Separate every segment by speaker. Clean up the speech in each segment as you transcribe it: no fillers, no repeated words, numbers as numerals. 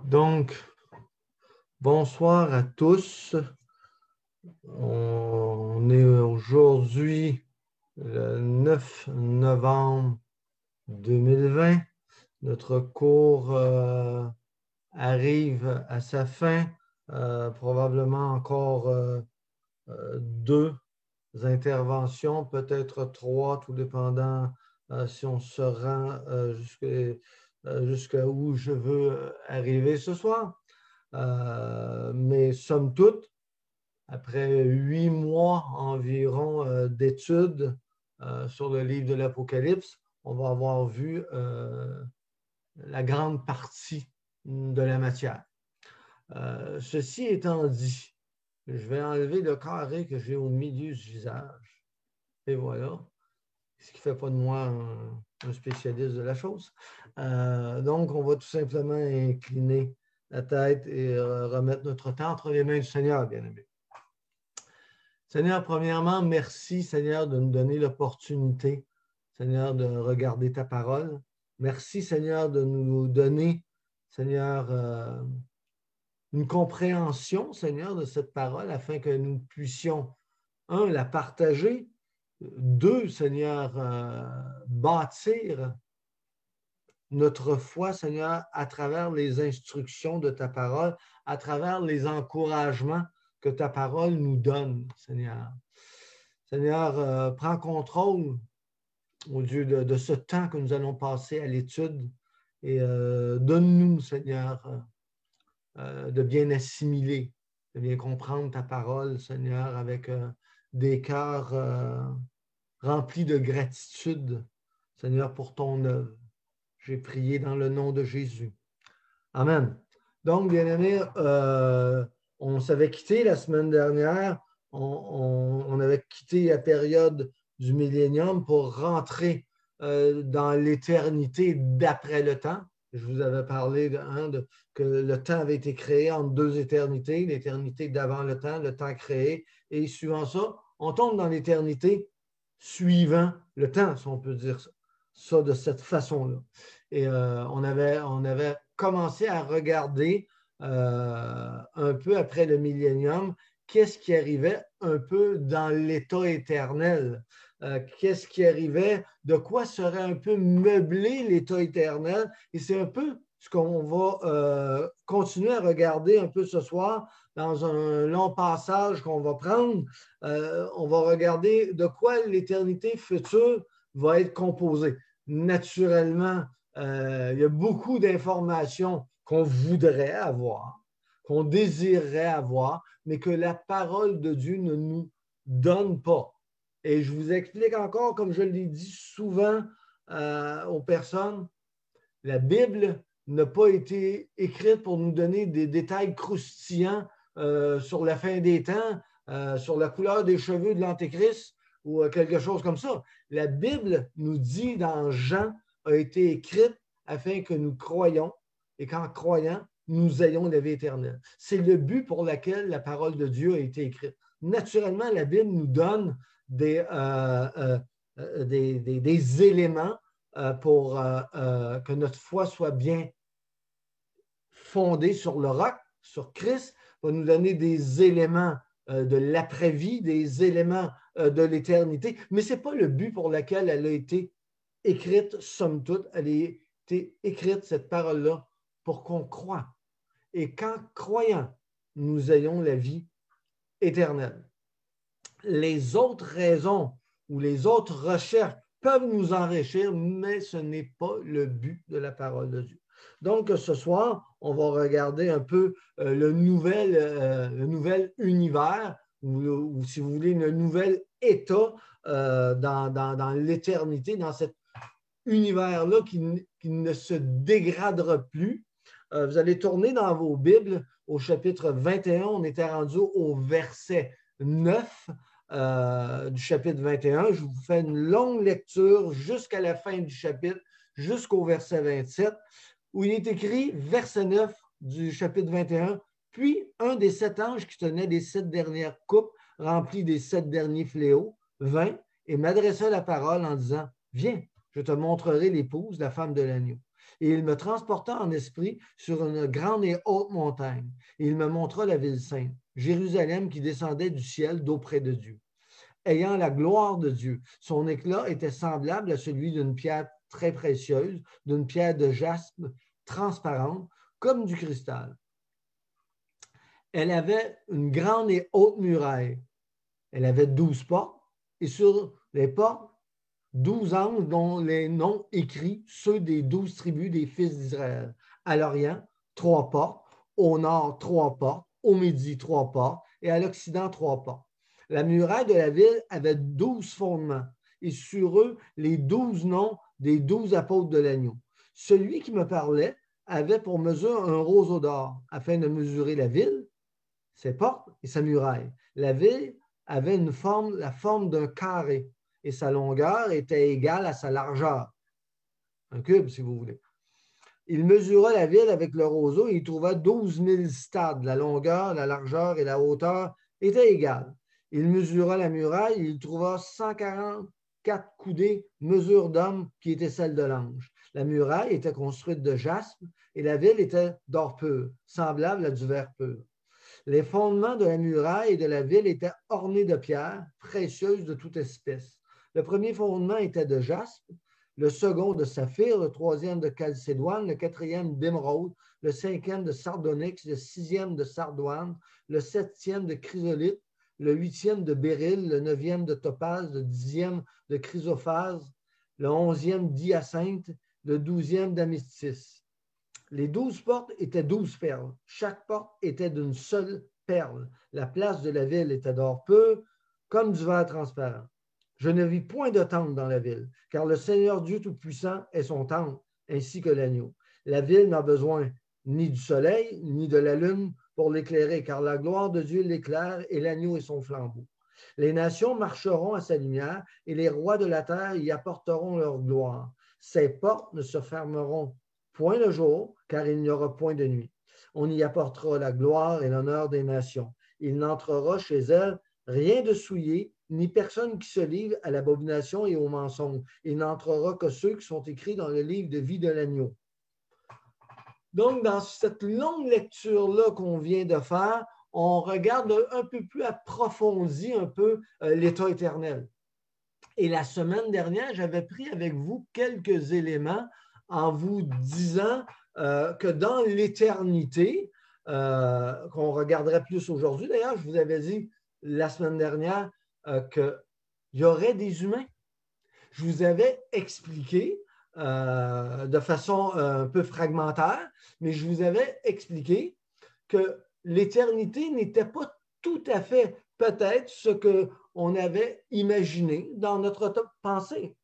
Speaker 1: Donc, bonsoir à tous. On est aujourd'hui le 9 novembre 2020. Notre cours arrive à sa fin. Probablement encore deux interventions, peut-être trois, tout dépendant si on se rend jusqu'à où je veux arriver ce soir. Mais somme toute, après 8 mois environ d'études sur le livre de l'Apocalypse, on va avoir vu la grande partie de la matière. Ceci étant dit, je vais enlever le carré que j'ai au milieu du visage. Et voilà. Ce qui ne fait pas de moi un spécialiste de la chose. Donc, on va tout simplement incliner la tête et remettre notre temps entre les mains du Seigneur, bien-aimé. Seigneur, premièrement, merci, Seigneur, de nous donner l'opportunité, Seigneur, de regarder ta parole. Merci, Seigneur, de nous donner, Seigneur, une compréhension, Seigneur, de cette parole afin que nous puissions, un, la partager, deux, Seigneur, bâtir notre foi, Seigneur, à travers les instructions de ta parole, à travers les encouragements que ta parole nous donne, Seigneur. Seigneur, prends contrôle, au Dieu, de ce temps que nous allons passer à l'étude et donne-nous, Seigneur, de bien assimiler, de bien comprendre ta parole, Seigneur, avec des cœurs remplis de gratitude, Seigneur, pour ton œuvre. J'ai prié dans le nom de Jésus. Amen. Donc, bien-aimés, on s'avait quitté la semaine dernière, on avait quitté la période du millénium pour rentrer dans l'éternité d'après le temps. Je vous avais parlé que le temps avait été créé en deux éternités, l'éternité d'avant le temps créé, et suivant ça, on tombe dans l'éternité suivant le temps, si on peut dire ça de cette façon-là. Et on avait commencé à regarder un peu après le millénium, qu'est-ce qui arrivait un peu dans l'état éternel, qu'est-ce qui arrivait, de quoi serait un peu meublé l'état éternel. Et c'est un peu ce qu'on va continuer à regarder un peu ce soir dans un long passage qu'on va prendre. On va regarder de quoi l'éternité future va être composée. Naturellement, il y a beaucoup d'informations qu'on voudrait avoir, qu'on désirerait avoir, mais que la parole de Dieu ne nous donne pas. Et je vous explique encore, comme je l'ai dit souvent aux personnes, la Bible n'a pas été écrite pour nous donner des détails croustillants sur la fin des temps, sur la couleur des cheveux de l'Antéchrist ou quelque chose comme ça. La Bible nous dit dans Jean, a été écrite afin que nous croyions et qu'en croyant, nous ayons la vie éternelle. C'est le but pour lequel la parole de Dieu a été écrite. Naturellement, la Bible nous donne des éléments pour que notre foi soit bien fondée sur le roc, sur Christ, va nous donner des éléments de l'après-vie, des éléments de l'éternité, mais ce n'est pas le but pour lequel elle a été écrite, somme toute, elle a été écrite, cette parole-là, pour qu'on croie. Et qu'en croyant, nous ayons la vie éternelle. Les autres raisons ou les autres recherches peuvent nous enrichir, mais ce n'est pas le but de la parole de Dieu. Donc, ce soir, on va regarder un peu le nouvel univers, ou si vous voulez, le nouvel état dans l'éternité, dans cet univers-là qui ne se dégradera plus. Vous allez tourner dans vos Bibles au chapitre 21. On était rendu au verset 9 du chapitre 21. Je vous fais une longue lecture jusqu'à la fin du chapitre, jusqu'au verset 27, où il est écrit, verset 9 du chapitre 21, « Puis un des 7 anges qui tenait les 7 dernières coupes remplies des 7 derniers fléaux vint et m'adressa la parole en disant, « Viens, je te montrerai l'épouse, la femme de l'agneau. » Et il me transporta en esprit sur une grande et haute montagne. Et il me montra la ville sainte, Jérusalem, qui descendait du ciel d'auprès de Dieu, ayant la gloire de Dieu. Son éclat était semblable à celui d'une pierre très précieuse, d'une pierre de jaspe transparente, comme du cristal. Elle avait une grande et haute muraille. Elle avait 12 portes, et sur les portes, 12 anges dont les noms écrits, ceux des 12 tribus des fils d'Israël. À l'Orient, 3 portes, au nord, 3 portes, au midi, 3 portes, et à l'Occident, 3 portes. La muraille de la ville avait 12 fondements, et sur eux, les 12 noms des 12 apôtres de l'agneau. Celui qui me parlait avait pour mesure un roseau d'or, afin de mesurer la ville, ses portes et sa muraille. La ville avait la forme d'un carré, et sa longueur était égale à sa largeur. Un cube, si vous voulez. Il mesura la ville avec le roseau et il trouva 12 000 stades. La longueur, la largeur et la hauteur étaient égales. Il mesura la muraille et il trouva 144 coudées, mesure d'homme, qui était celle de l'ange. La muraille était construite de jaspe et la ville était d'or pur, semblable à du verre pur. Les fondements de la muraille et de la ville étaient ornés de pierres précieuses de toute espèce. Le premier fondement était de jaspe, le second de saphir, le troisième de chalcédoine, le quatrième d'émeraude, le cinquième de sardonyx, le sixième de sardoine, le septième de chrysolite, le huitième de béryl, le neuvième de topaze, le dixième de chrysophase, le onzième d'hyacinthe, le douzième d'améthyste. Les 12 portes étaient 12 perles. Chaque porte était d'une seule perle. La place de la ville était d'or pur, comme du verre transparent. Je ne vis point de temple dans la ville, car le Seigneur Dieu Tout-Puissant est son temple, ainsi que l'agneau. La ville n'a besoin ni du soleil, ni de la lune pour l'éclairer, car la gloire de Dieu l'éclaire et l'agneau est son flambeau. Les nations marcheront à sa lumière et les rois de la terre y apporteront leur gloire. Ses portes ne se fermeront point le jour, car il n'y aura point de nuit. On y apportera la gloire et l'honneur des nations. Il n'entrera chez elles rien de souillé, ni personne qui se livre à l'abomination et au mensonge. Il n'entrera que ceux qui sont écrits dans le livre de vie de l'agneau. Donc, dans cette longue lecture-là qu'on vient de faire, on regarde un peu plus approfondi un peu l'état éternel. Et la semaine dernière, j'avais pris avec vous quelques éléments en vous disant que dans l'éternité, qu'on regarderait plus aujourd'hui, d'ailleurs, je vous avais dit la semaine dernière qu'il y aurait des humains. Je vous avais expliqué de façon un peu fragmentaire, mais je vous avais expliqué que l'éternité n'était pas tout à fait peut-être ce qu'on avait imaginé dans notre pensée.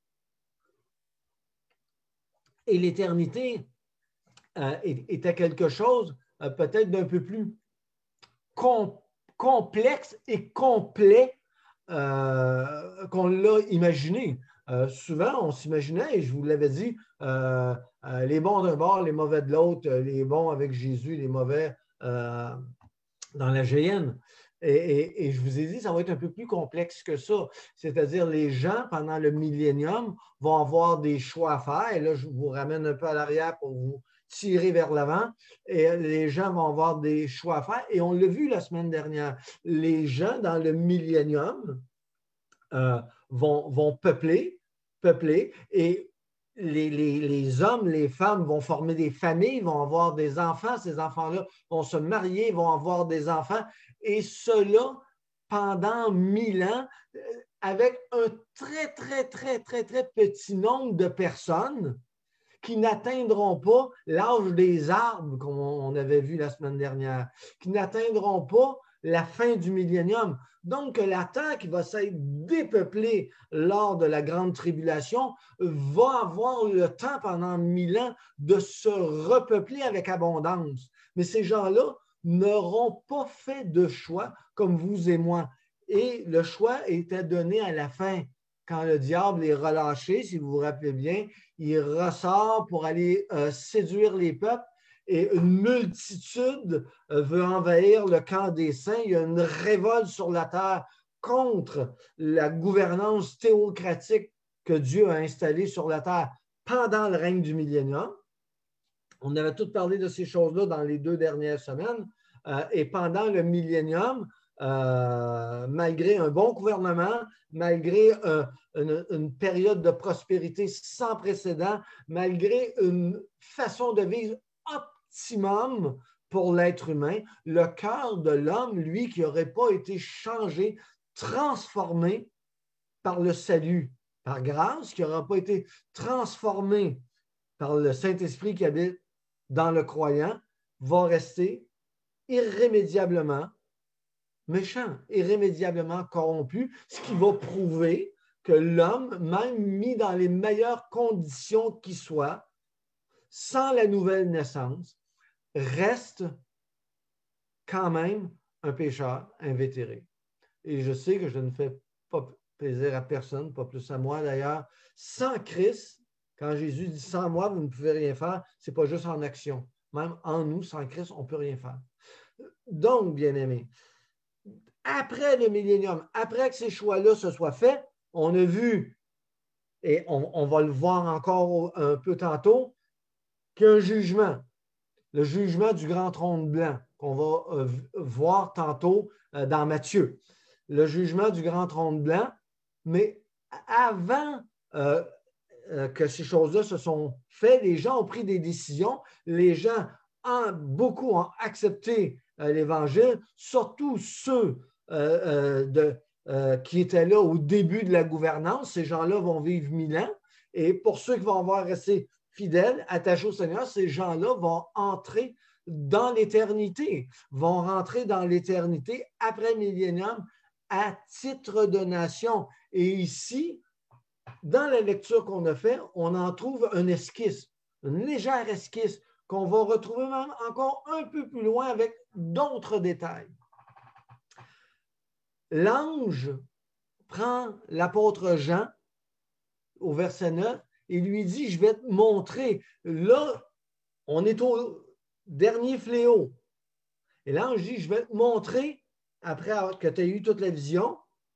Speaker 1: Et l'éternité était quelque chose peut-être d'un peu plus complexe et complet qu'on l'a imaginé. Souvent, on s'imaginait, et je vous l'avais dit, les bons d'un bord, les mauvais de l'autre, les bons avec Jésus, les mauvais dans la géhenne. Et je vous ai dit, ça va être un peu plus complexe que ça. C'est-à-dire, les gens, pendant le millénium, vont avoir des choix à faire. Et là, je vous ramène un peu à l'arrière pour vous tirer vers l'avant. Et les gens vont avoir des choix à faire. Et on l'a vu la semaine dernière. Les gens, dans le millénium, vont peupler. Et les hommes, les femmes vont former des familles, vont avoir des enfants. Ces enfants-là vont se marier, vont avoir des enfants. Et cela pendant 1000 ans, avec un très, très, très, très, très petit nombre de personnes qui n'atteindront pas l'âge des arbres, comme on avait vu la semaine dernière, qui n'atteindront pas la fin du millénium. Donc, la terre qui va s'être dépeuplée lors de la grande tribulation va avoir le temps pendant 1000 ans de se repeupler avec abondance. Mais ces gens-là n'auront pas fait de choix comme vous et moi. Et le choix était donné à la fin. Quand le diable est relâché, si vous vous rappelez bien, il ressort pour aller séduire les peuples et une multitude veut envahir le camp des saints. Il y a une révolte sur la terre contre la gouvernance théocratique que Dieu a installée sur la terre pendant le règne du millénium. On avait tout parlé de ces choses-là dans les 2 dernières semaines. Et pendant le millénium, malgré un bon gouvernement, malgré une période de prospérité sans précédent, malgré une façon de vivre optimum pour l'être humain, le cœur de l'homme, lui, qui n'aurait pas été changé, transformé par le salut, par grâce, qui n'aura pas été transformé par le Saint-Esprit qui habite dans le croyant, va rester irrémédiablement méchant, irrémédiablement corrompu, ce qui va prouver que l'homme, même mis dans les meilleures conditions qui soient, sans la nouvelle naissance, reste quand même un pécheur invétéré. Et je sais que je ne fais pas plaisir à personne, pas plus à moi d'ailleurs. Sans Christ, quand Jésus dit « sans moi, vous ne pouvez rien faire », ce n'est pas juste en action. Même en nous, sans Christ, on ne peut rien faire. Donc, bien-aimés, après le millénium, après que ces choix-là se soient faits, on a vu, et on va le voir encore un peu tantôt, qu'il y a un jugement, le jugement du grand trône blanc, qu'on va voir tantôt dans Matthieu. Le jugement du grand trône blanc, mais avant que ces choses-là se sont faites, les gens ont pris des décisions, les gens, beaucoup ont accepté l'Évangile, surtout ceux qui étaient là au début de la gouvernance. Ces gens-là vont vivre 1000 ans. Et pour ceux qui vont avoir resté fidèles, attachés au Seigneur, ces gens-là vont entrer dans l'éternité, vont rentrer dans l'éternité après le millénium à titre de nation. Et ici, dans la lecture qu'on a faite, on en trouve un esquisse, une légère esquisse qu'on va retrouver même encore un peu plus loin avec d'autres détails. L'ange prend l'apôtre Jean au verset 9 et lui dit « Je vais te montrer. » Là, on est au dernier fléau. Et l'ange dit « Je vais te montrer, après que tu as eu toute la vision,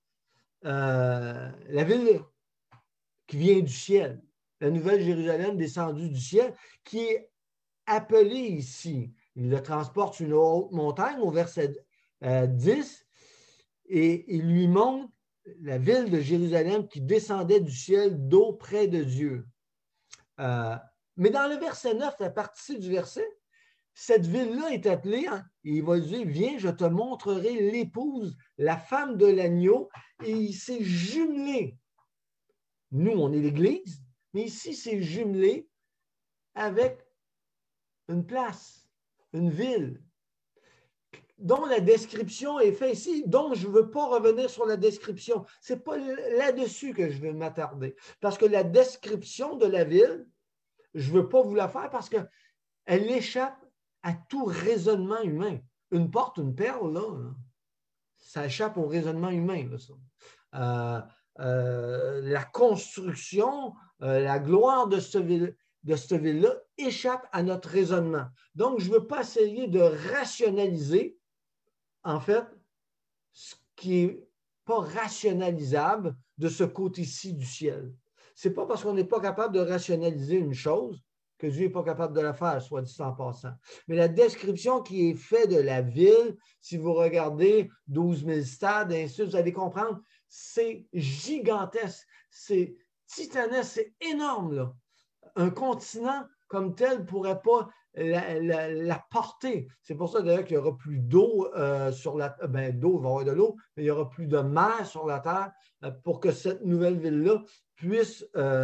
Speaker 1: la ville qui vient du ciel, la nouvelle Jérusalem descendue du ciel, qui est appelée ici. » Il le transporte sur une haute montagne au verset 10 et il lui montre la ville de Jérusalem qui descendait du ciel d'eau près de Dieu. Mais dans le verset 9, la partie du verset, cette ville-là est appelée, et il va dire, viens, je te montrerai l'épouse, la femme de l'agneau, et il s'est jumelé. Nous, on est l'Église, mais ici, c'est jumelé avec une place, une ville, dont la description est faite ici, donc je ne veux pas revenir sur la description. Ce n'est pas là-dessus que je vais m'attarder, parce que la description de la ville, je ne veux pas vous la faire parce qu'elle échappe à tout raisonnement humain. Une porte, une perle, là, ça échappe au raisonnement humain. Là, ça. La construction, la gloire de cette ville-là échappe à notre raisonnement. Donc, je ne veux pas essayer de rationaliser, en fait, ce qui n'est pas rationalisable de ce côté-ci du ciel. Ce n'est pas parce qu'on n'est pas capable de rationaliser une chose que Dieu n'est pas capable de la faire, soit dit en passant. Mais la description qui est faite de la ville, si vous regardez 12 000 stades, et ainsi de suite, vous allez comprendre, c'est gigantesque, c'est titanesque, c'est énorme, là. Un continent comme tel ne pourrait pas la porter. C'est pour ça d'ailleurs qu'il n'y aura plus d'eau sur la terre. Ben, d'eau, il va y avoir de l'eau, mais il n'y aura plus de mer sur la terre pour que cette nouvelle ville-là puisse,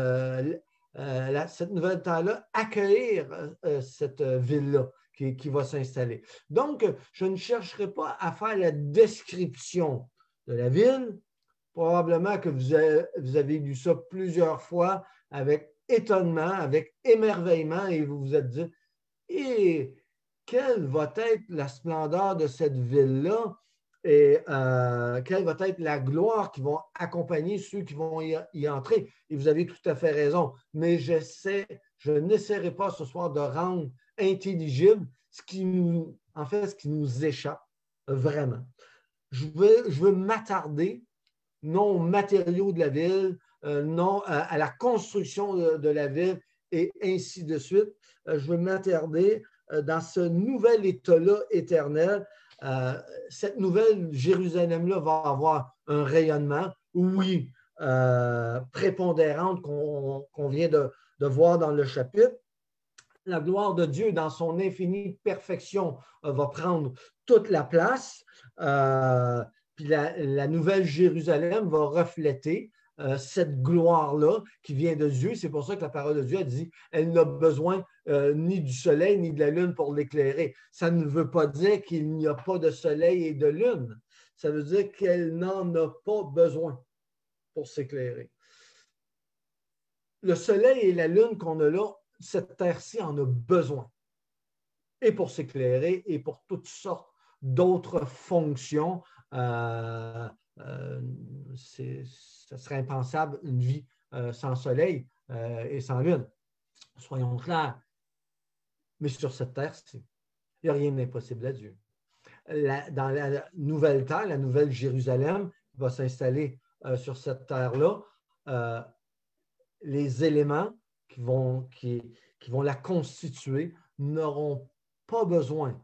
Speaker 1: cette nouvelle terre-là, accueillir cette ville-là qui va s'installer. Donc, je ne chercherai pas à faire la description de la ville. Probablement que vous avez lu ça plusieurs fois avec étonnement, avec émerveillement, et vous vous êtes dit, et quelle va être la splendeur de cette ville-là et quelle va être la gloire qui vont accompagner ceux qui vont y entrer. Et vous avez tout à fait raison, mais je n'essaierai pas ce soir de rendre intelligible ce qui nous échappe vraiment. Je veux m'attarder non aux matériaux de la ville, non à la construction de la ville et ainsi de suite. Je veux m'attarder dans ce nouvel état-là éternel. Cette nouvelle Jérusalem-là va avoir un rayonnement, oui, prépondérante qu'on vient de voir dans le chapitre. La gloire de Dieu, dans son infinie perfection, va prendre toute la place. Puis la nouvelle Jérusalem va refléter cette gloire-là qui vient de Dieu. C'est pour ça que la parole de Dieu a dit elle n'a besoin ni du soleil ni de la lune pour l'éclairer. Ça ne veut pas dire qu'il n'y a pas de soleil et de lune. Ça veut dire qu'elle n'en a pas besoin pour s'éclairer. Le soleil et la lune qu'on a là, cette terre-ci en a besoin. Et pour s'éclairer et pour toutes sortes d'autres fonctions. Ça serait impensable une vie sans soleil et sans lune. Soyons clairs. Mais sur cette terre-ci, il n'y a rien d'impossible à Dieu. Dans la nouvelle terre, la nouvelle Jérusalem va s'installer sur cette terre-là. Les éléments qui vont la constituer n'auront pas besoin.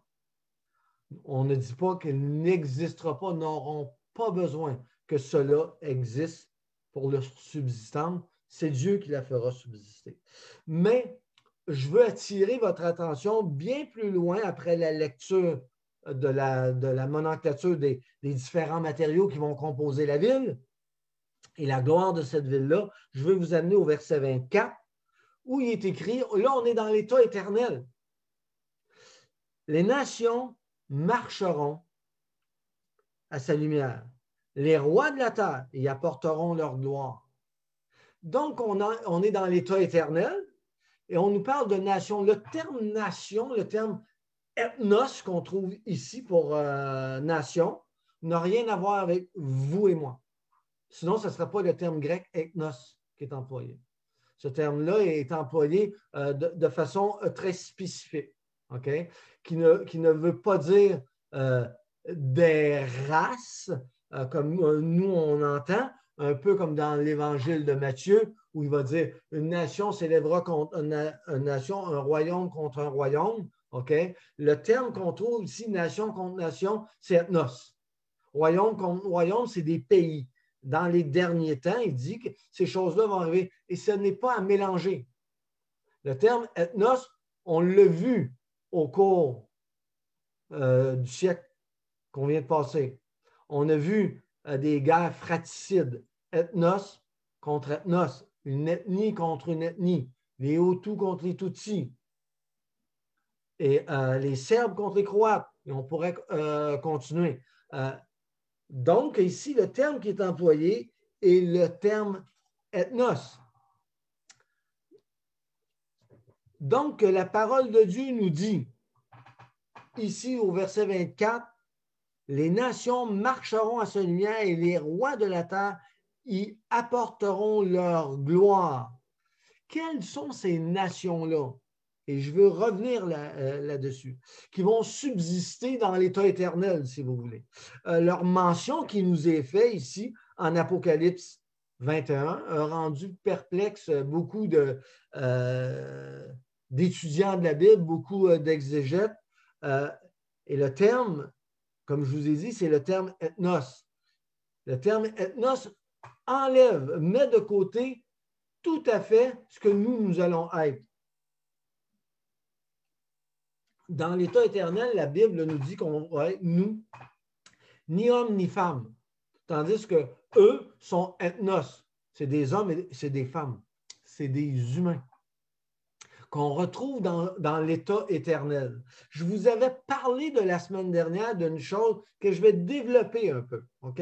Speaker 1: On ne dit pas qu'il n'existera pas, n'auront pas besoin que cela existe pour leur subsistance. C'est Dieu qui la fera subsister. Mais je veux attirer votre attention bien plus loin après la lecture de la nomenclature des différents matériaux qui vont composer la ville et la gloire de cette ville-là. Je veux vous amener au verset 24 où il est écrit, là on est dans l'état éternel. Les nations marcheront à sa lumière. Les rois de la terre y apporteront leur gloire. Donc, on est dans l'état éternel et on nous parle de nation. Le terme nation, le terme ethnos qu'on trouve ici pour nation, n'a rien à voir avec vous et moi. Sinon, ce ne serait pas le terme grec ethnos qui est employé. Ce terme-là est employé de façon très spécifique, okay? Qui ne veut pas dire des races, comme nous on entend, un peu comme dans l'évangile de Matthieu, où il va dire une nation s'élèvera contre une nation, un royaume contre un royaume. Okay? Le terme qu'on trouve ici, nation contre nation, c'est ethnos. Royaume contre royaume, c'est des pays. Dans les derniers temps, il dit que ces choses-là vont arriver et ce n'est pas à mélanger. Le terme ethnos, on l'a vu au cours du siècle qu'on vient de passer. On a vu des guerres fratricides, ethnos contre ethnos, une ethnie contre une ethnie, les Hutus contre les Tutsis, et les Serbes contre les Croates, et on pourrait continuer. Donc, ici, le terme qui est employé est le terme ethnos. Donc, la parole de Dieu nous dit, ici au verset 24, les nations marcheront à sa lumière et les rois de la terre y apporteront leur gloire. Quelles sont ces nations-là? Et je veux revenir là-dessus, qui vont subsister dans l'état éternel, si vous voulez. Leur mention qui nous est faite ici en Apocalypse 21 a rendu perplexe beaucoup d'étudiants de la Bible, beaucoup d'exégètes. Et le terme, comme je vous ai dit, c'est le terme ethnos. Le terme ethnos enlève, met de côté tout à fait ce que nous allons être. Dans l'état éternel, la Bible nous dit qu'on va être nous, ni homme ni femme. Tandis que eux sont ethnos. C'est des hommes et c'est des femmes. C'est des humains qu'on retrouve dans l'état éternel. Je vous avais parlé de la semaine dernière d'une chose que je vais développer un peu. OK?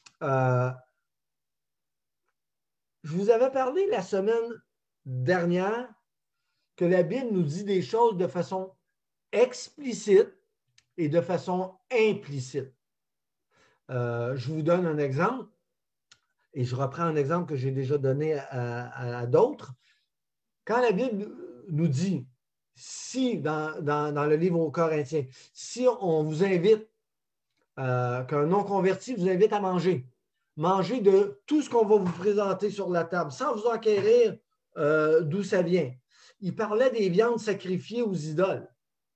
Speaker 1: Je vous avais parlé la semaine dernière que la Bible nous dit des choses de façon explicite et de façon implicite. Je vous donne un exemple et je reprends un exemple que j'ai déjà donné à d'autres. Quand la Bible nous dit, si dans le livre aux Corinthiens, si on vous invite, qu'un non-converti vous invite à manger de tout ce qu'on va vous présenter sur la table, sans vous enquérir d'où ça vient. il parlait des viandes sacrifiées aux idoles.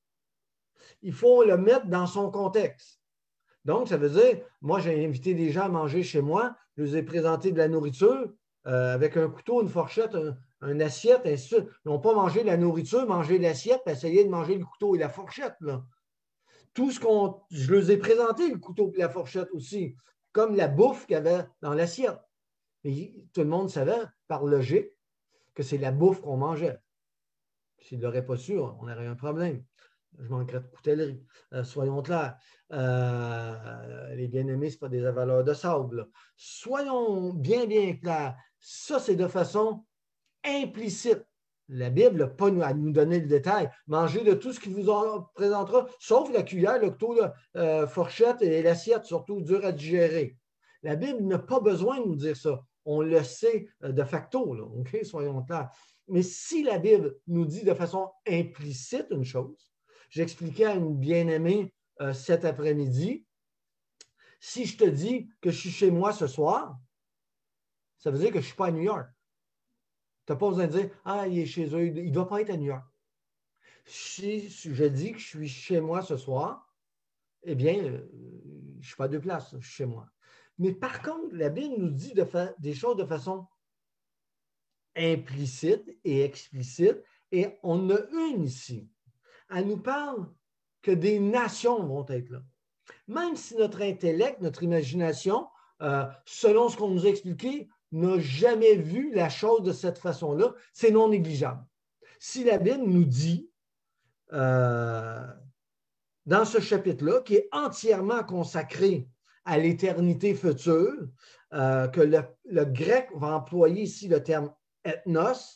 Speaker 1: Il faut le mettre dans son contexte. Donc, ça veut dire, moi, j'ai invité des gens à manger chez moi, je leur ai présenté de la nourriture avec un couteau, une fourchette, une assiette, ainsi de suite. Ils n'ont pas mangé de la nourriture, mangé l'assiette, puis essayé de manger le couteau et la fourchette. Là. Tout ce qu'on. Je leur ai présenté le couteau et la fourchette aussi, comme la bouffe qu'il y avait dans l'assiette. Et tout le monde savait, par logique, que c'est la bouffe qu'on mangeait. S'il ne l'aurait pas su, on aurait un problème. Je manquerais de coutellerie. Soyons clairs. Les bien-aimés, ce n'est pas des avaleurs de sable. Là. Soyons bien, bien clairs. Ça, c'est de façon implicite. La Bible n'a pas à nous donner le détail. Mangez de tout ce qui vous en présentera, sauf la cuillère, le couteau, la fourchette et l'assiette, surtout dur à digérer. La Bible n'a pas besoin de nous dire ça. On le sait de facto, là, okay? Soyons clairs. Mais si la Bible nous dit de façon implicite une chose, j'expliquais à une bien-aimée cet après-midi, si je te dis que je suis chez moi ce soir, ça veut dire que je ne suis pas à New York. Tu n'as pas besoin de dire « Ah, il est chez eux, il ne doit pas être à New York. » Si je dis que je suis chez moi ce soir, eh bien, je ne suis pas à deux places, je suis chez moi. Mais par contre, la Bible nous dit des choses de façon implicite et explicite, et on a une ici. Elle nous parle que des nations vont être là. Même si notre intellect, notre imagination, selon ce qu'on nous a expliqué, n'a jamais vu la chose de cette façon-là, c'est non négligeable. Si la Bible nous dit, dans ce chapitre-là, qui est entièrement consacré à l'éternité future, que le grec va employer ici le terme ethnos,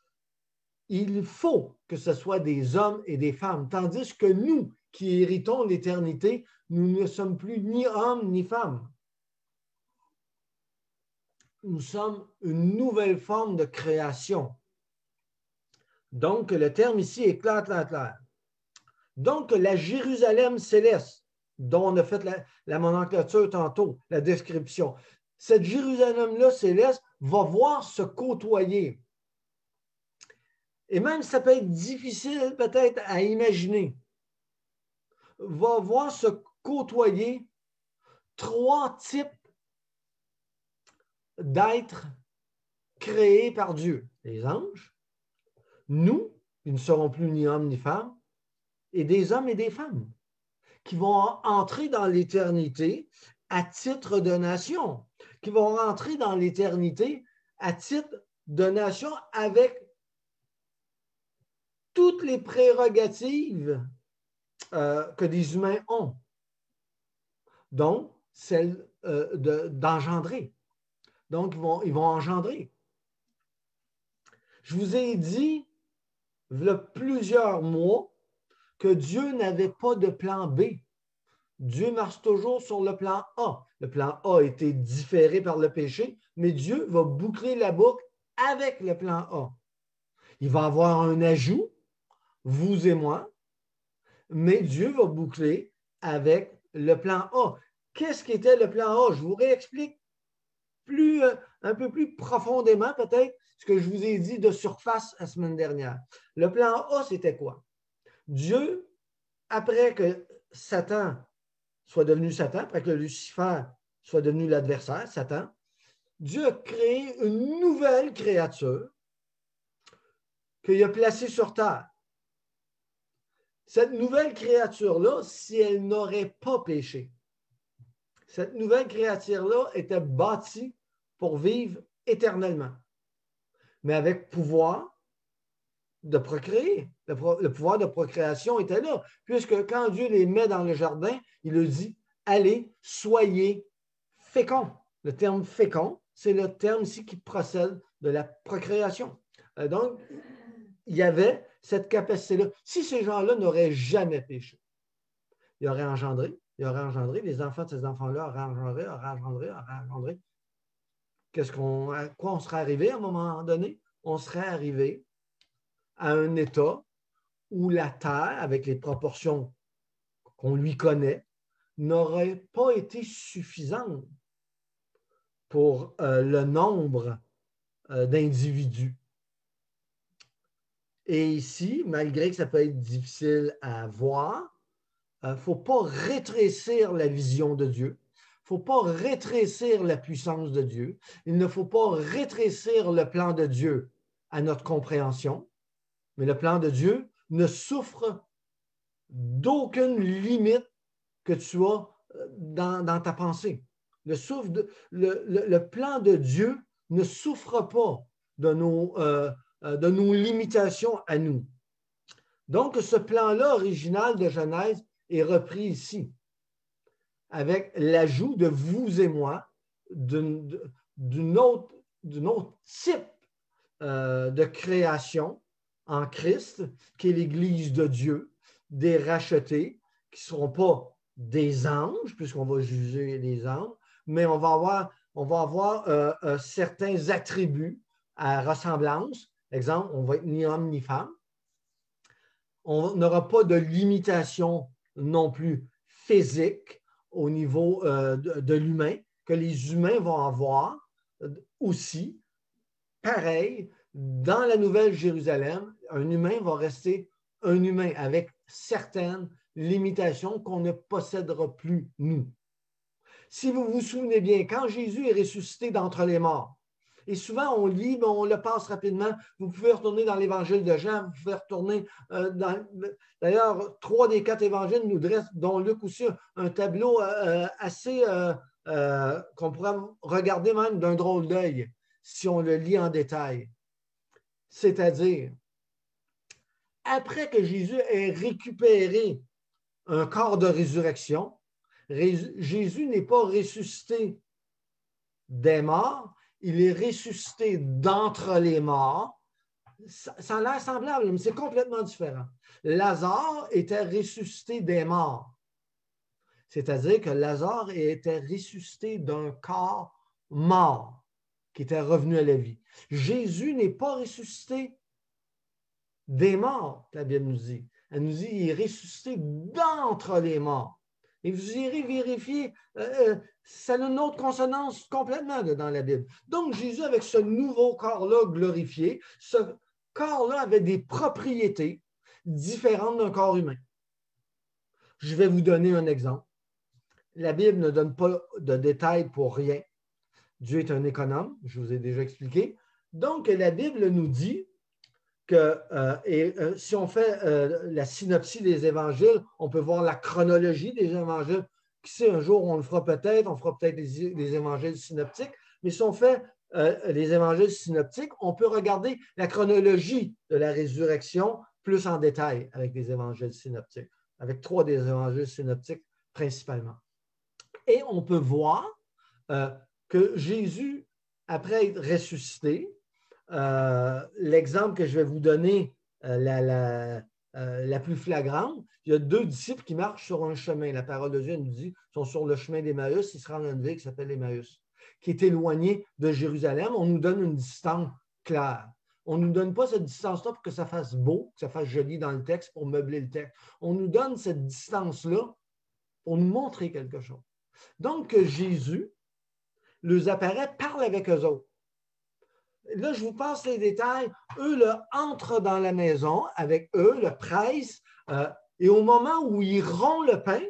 Speaker 1: il faut que ce soit des hommes et des femmes, tandis que nous, qui héritons l'éternité, nous ne sommes plus ni hommes ni femmes. Nous sommes une nouvelle forme de création. Donc, le terme ici est clair, clair, clair. Donc, la Jérusalem céleste, dont on a fait la nomenclature tantôt, la description, cette Jérusalem-là céleste va voir se côtoyer. Et même ça peut être difficile peut-être à imaginer, va voir se côtoyer trois types d'êtres créés par Dieu. Les anges, nous, ils ne seront plus ni hommes ni femmes, et des hommes et des femmes qui vont entrer dans l'éternité à titre de nation, qui vont rentrer dans l'éternité à titre de nation avec toutes les prérogatives que des humains ont, donc celle d'engendrer. Donc, ils vont engendrer. Je vous ai dit, il y a plusieurs mois, que Dieu n'avait pas de plan B. Dieu marche toujours sur le plan A. Le plan A a été différé par le péché, mais Dieu va boucler la boucle avec le plan A. Il va avoir un ajout, vous et moi, mais Dieu va boucler avec le plan A. Qu'est-ce qu'était le plan A? Je vous réexplique un peu plus profondément peut-être ce que je vous ai dit de surface la semaine dernière. Le plan A, c'était quoi? Dieu, après que Satan soit devenu Satan, après que Lucifer soit devenu l'adversaire, Satan, Dieu a créé une nouvelle créature qu'il a placée sur terre. Cette nouvelle créature-là, si elle n'aurait pas péché, cette nouvelle créature-là était bâtie pour vivre éternellement, mais avec pouvoir de procréer. Le pouvoir de procréation était là, puisque quand Dieu les met dans le jardin, il leur dit, allez, soyez féconds. Le terme fécond, c'est le terme ici qui procède de la procréation. Donc, il y avait cette capacité-là. Si ces gens-là n'auraient jamais péché, ils auraient engendré, les enfants de ces enfants-là auraient engendré. À quoi on serait arrivé à un moment donné? On serait arrivé à un état où la Terre, avec les proportions qu'on lui connaît, n'aurait pas été suffisante pour le nombre d'individus. Et ici, malgré que ça peut être difficile à voir, il ne faut pas rétrécir la vision de Dieu. Il ne faut pas rétrécir la puissance de Dieu. Il ne faut pas rétrécir le plan de Dieu à notre compréhension. Mais le plan de Dieu ne souffre d'aucune limite que tu as dans ta pensée. Le plan de Dieu ne souffre pas de nos limitations à nous. Donc, ce plan-là original de Genèse est repris ici, avec l'ajout de vous et moi d'un autre type de création en Christ, qui est l'Église de Dieu, des rachetés, qui ne seront pas des anges, puisqu'on va juger les anges, mais on va avoir certains attributs à ressemblance. Exemple, on va être ni homme ni femme. On n'aura pas de limitation non plus physique au niveau de l'humain, que les humains vont avoir aussi. Pareil, dans la Nouvelle Jérusalem, un humain va rester un humain avec certaines limitations qu'on ne possédera plus, nous. Si vous vous souvenez bien, quand Jésus est ressuscité d'entre les morts, et souvent on lit, mais on le passe rapidement, vous pouvez retourner dans l'Évangile de Jean, vous pouvez retourner d'ailleurs, 3 des 4 évangiles nous dressent, dont Luc aussi, un tableau assez qu'on pourrait regarder même d'un drôle d'œil si on le lit en détail. C'est-à-dire, après que Jésus ait récupéré un corps de résurrection, Jésus n'est pas ressuscité des morts, il est ressuscité d'entre les morts. Ça a l'air semblable, mais c'est complètement différent. Lazare était ressuscité des morts. C'est-à-dire que Lazare était ressuscité d'un corps mort qui était revenu à la vie. Jésus n'est pas ressuscité des morts, la Bible nous dit. Elle nous dit qu'il est ressuscité d'entre les morts. Et vous irez vérifier, ça a une autre consonance complètement dans la Bible. Donc, Jésus, avec ce nouveau corps-là glorifié, ce corps-là avait des propriétés différentes d'un corps humain. Je vais vous donner un exemple. La Bible ne donne pas de détails pour rien. Dieu est un économe, je vous ai déjà expliqué. Donc, la Bible nous dit que si on fait la synopsie des évangiles, on peut voir la chronologie des évangiles. Qui sait, un jour, on le fera peut-être, on fera peut-être les évangiles synoptiques, mais si on fait les évangiles synoptiques, on peut regarder la chronologie de la résurrection plus en détail avec les évangiles synoptiques, avec 3 des évangiles synoptiques principalement. Et on peut voir que Jésus, après être ressuscité, l'exemple que je vais vous donner, la plus flagrante, il y a 2 disciples qui marchent sur un chemin. La parole de Dieu nous dit qu'ils sont sur le chemin d'Emmaüs, ils se rendent à une ville qui s'appelle Emmaüs, qui est éloignée de Jérusalem. On nous donne une distance claire. On ne nous donne pas cette distance-là pour que ça fasse beau, que ça fasse joli dans le texte, pour meubler le texte. On nous donne cette distance-là pour nous montrer quelque chose. Donc, Jésus leur apparaît, parle avec eux autres. Là, je vous passe les détails. Eux entrent dans la maison avec eux, le pressent, et au moment où ils rompent le pain,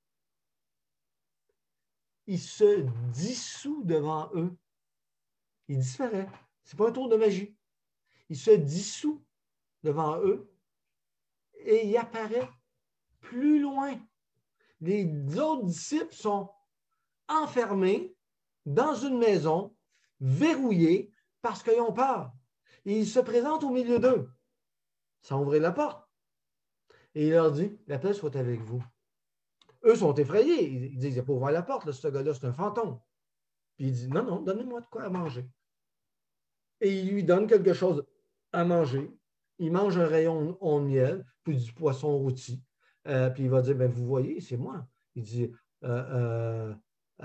Speaker 1: il se dissout devant eux. Il disparaît. Ce n'est pas un tour de magie. Il se dissout devant eux et il apparaît plus loin. Les autres disciples sont enfermés dans une maison, verrouillés, parce qu'ils ont peur. Et il se présente au milieu d'eux, sans ouvrir la porte. Et il leur dit, la paix soit avec vous. Eux sont effrayés. Ils disent, il n'a pas ouvert la porte, là, ce gars-là, c'est un fantôme. Puis il dit, non, non, donnez-moi de quoi à manger. Et il lui donne quelque chose à manger. Il mange un rayon de miel, puis du poisson rôti. Puis il va dire, ben, vous voyez, c'est moi. Il dit, un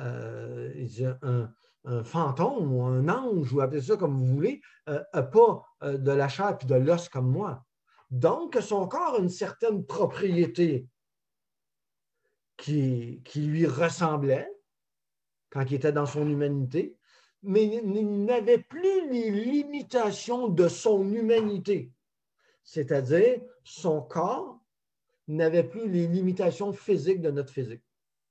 Speaker 1: fantôme ou un ange, ou appelez ça comme vous voulez, n'a pas de la chair et de l'os comme moi. Donc, son corps a une certaine propriété qui lui ressemblait quand il était dans son humanité, mais il n'avait plus les limitations de son humanité. c'est-à-dire son corps n'avait plus les limitations physiques de notre physique.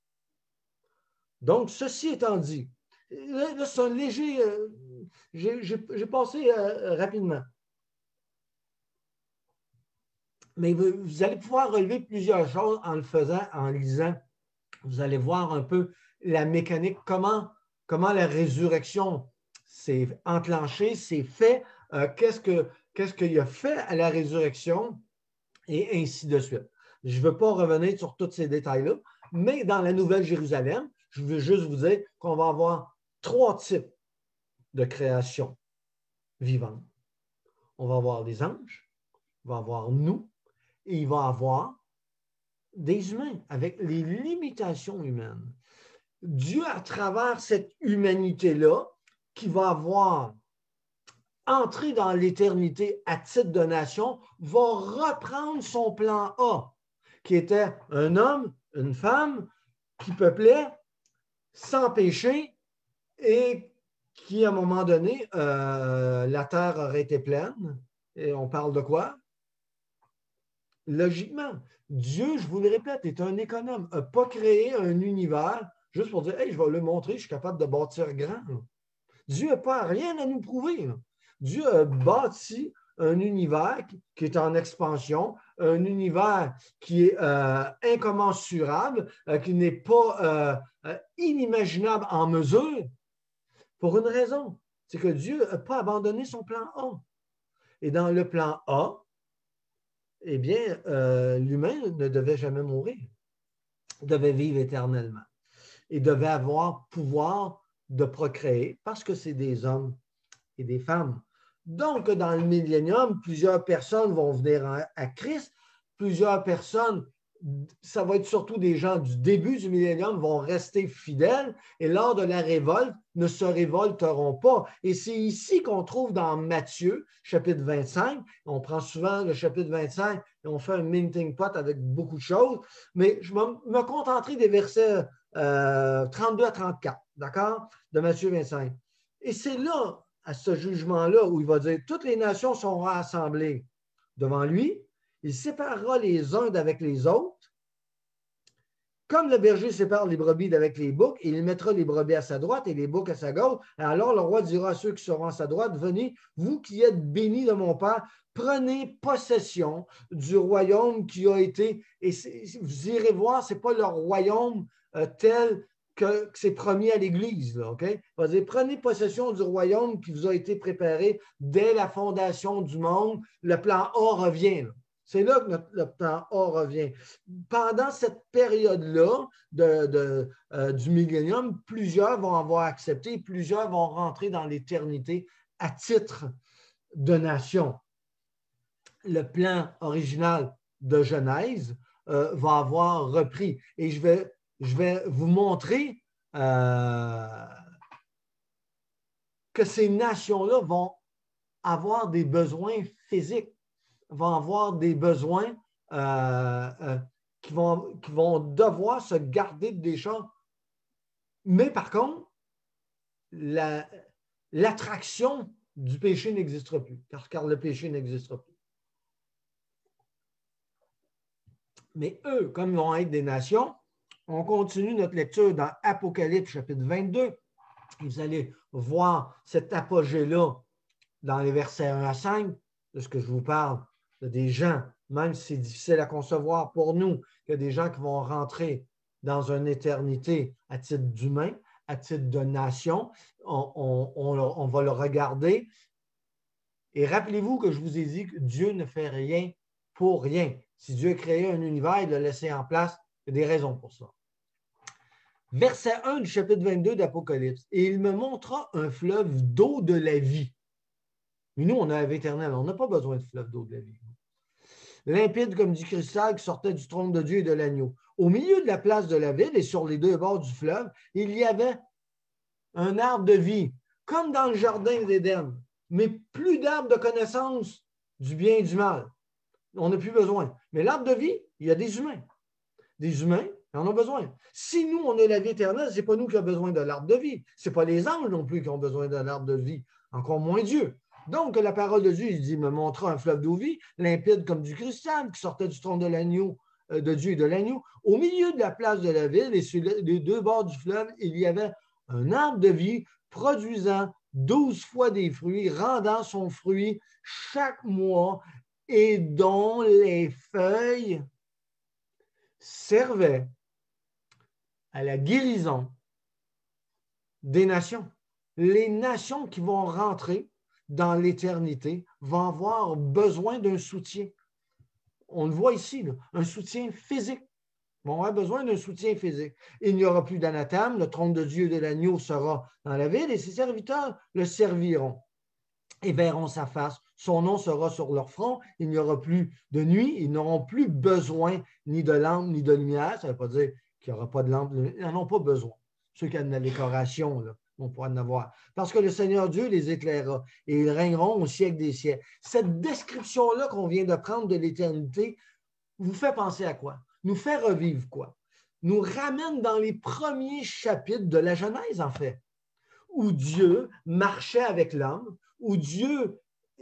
Speaker 1: Donc, ceci étant dit, là c'est un léger, j'ai passé rapidement. Mais vous allez pouvoir relever plusieurs choses en le faisant, en lisant. Vous allez voir un peu la mécanique, comment la résurrection s'est enclenchée, s'est fait, qu'est-ce qu'il a fait à la résurrection, et ainsi de suite. Je ne veux pas revenir sur tous ces détails-là, mais dans la Nouvelle Jérusalem, je veux juste vous dire qu'on va avoir 3 types de création vivante. On va avoir des anges, on va avoir nous, et il va avoir des humains avec les limitations humaines. Dieu, à travers cette humanité-là, qui va avoir entré dans l'éternité à titre de nation, va reprendre son plan A, qui était un homme, une femme, qui peuplait sans péché et qui, à un moment donné, la terre aurait été pleine. Et on parle de quoi? Logiquement, Dieu, je vous le répète, est un économe, n'a pas créé un univers juste pour dire, hey, je vais le montrer, je suis capable de bâtir grand. Dieu n'a pas rien à nous prouver. Dieu a bâti un univers qui est en expansion, un univers qui est incommensurable, qui n'est pas inimaginable en mesure, pour une raison, c'est que Dieu n'a pas abandonné son plan A. Et dans le plan A, eh bien, l'humain ne devait jamais mourir. Il devait vivre éternellement. Il devait avoir pouvoir de procréer parce que c'est des hommes et des femmes. Donc, dans le millénium, plusieurs personnes vont venir à Christ. Plusieurs personnes, ça va être surtout des gens du début du millénium, vont rester fidèles et lors de la révolte, ne se révolteront pas. Et c'est ici qu'on trouve dans Matthieu, chapitre 25, on prend souvent le chapitre 25 et on fait un melting pot avec beaucoup de choses, mais je vais me contenterai des versets 32 à 34, d'accord, de Matthieu 25. Et c'est là, à ce jugement-là, où il va dire, toutes les nations sont rassemblées devant lui, il séparera les uns d'avec les autres, comme le berger sépare les brebis d'avec les boucs, et il mettra les brebis à sa droite et les boucs à sa gauche. Alors le roi dira à ceux qui seront à sa droite, venez, vous qui êtes bénis de mon Père, prenez possession du royaume qui a été, et vous irez voir, ce n'est pas le royaume tel que c'est promis à l'Église. OK? Il va dire, prenez possession du royaume qui vous a été préparé dès la fondation du monde. Le plan A revient. Là. C'est là que le plan A revient. Pendant cette période-là du millénium, plusieurs vont avoir accepté, plusieurs vont rentrer dans l'éternité à titre de nation. Le plan original de Genèse va avoir repris. Et je vais vous montrer que ces nations-là vont avoir des besoins physiques, vont avoir des besoins qui vont devoir se garder des choses. Mais par contre, l'attraction du péché n'existera plus, car le péché n'existera plus. Mais eux, comme ils vont être des nations, on continue notre lecture dans Apocalypse chapitre 22. Vous allez voir cet apogée-là dans les versets 1 à 5, de ce que je vous parle, de des gens, même si c'est difficile à concevoir pour nous, qu'il y a des gens qui vont rentrer dans une éternité à titre d'humain, à titre de nation. On va le regarder. Et rappelez-vous que je vous ai dit que Dieu ne fait rien pour rien. Si Dieu a créé un univers, il l'a laissé en place, il y a des raisons pour ça. Verset 1 du chapitre 22 d'Apocalypse. Et il me montra un fleuve d'eau de la vie. Mais nous, on a la vie éternelle. On n'a pas besoin de fleuve d'eau de la vie. Limpide comme du cristal qui sortait du trône de Dieu et de l'agneau. Au milieu de la place de la ville et sur les deux bords du fleuve, il y avait un arbre de vie, comme dans le jardin d'Éden, mais plus d'arbre de connaissance du bien et du mal. On n'a plus besoin. Mais l'arbre de vie, il y a des humains. Des humains, ils en ont besoin. Si nous, on a la vie éternelle, ce n'est pas nous qui avons besoin de l'arbre de vie. Ce n'est pas les anges non plus qui ont besoin de l'arbre de vie, encore moins Dieu. Donc, la parole de Dieu, il dit, me montra un fleuve d'eau vie, limpide comme du cristal, qui sortait du tronc de l'agneau, de Dieu et de l'agneau. Au milieu de la place de la ville et sur les deux bords du fleuve, il y avait un arbre de vie produisant 12 fois des fruits, rendant son fruit chaque mois et dont les feuilles servaient à la guérison des nations. Les nations qui vont rentrer dans l'éternité vont avoir besoin d'un soutien. On le voit ici, là, un soutien physique. Ils vont avoir besoin d'un soutien physique. Il n'y aura plus d'anathème, le trône de Dieu et de l'agneau sera dans la ville et ses serviteurs le serviront et verront sa face. Son nom sera sur leur front. Il n'y aura plus de nuit. Ils n'auront plus besoin ni de lampe ni de lumière. Ça ne veut pas dire qu'il n'y aura pas de lampe. Ils n'en ont pas besoin. Ceux qui ont de la décoration, là, vont pouvoir en avoir. Parce que le Seigneur Dieu les éclairera et ils régneront au siècle des siècles. Cette description-là qu'on vient de prendre de l'éternité vous fait penser à quoi? Nous fait revivre quoi? Nous ramène dans les premiers chapitres de la Genèse, en fait, où Dieu marchait avec l'homme, où Dieu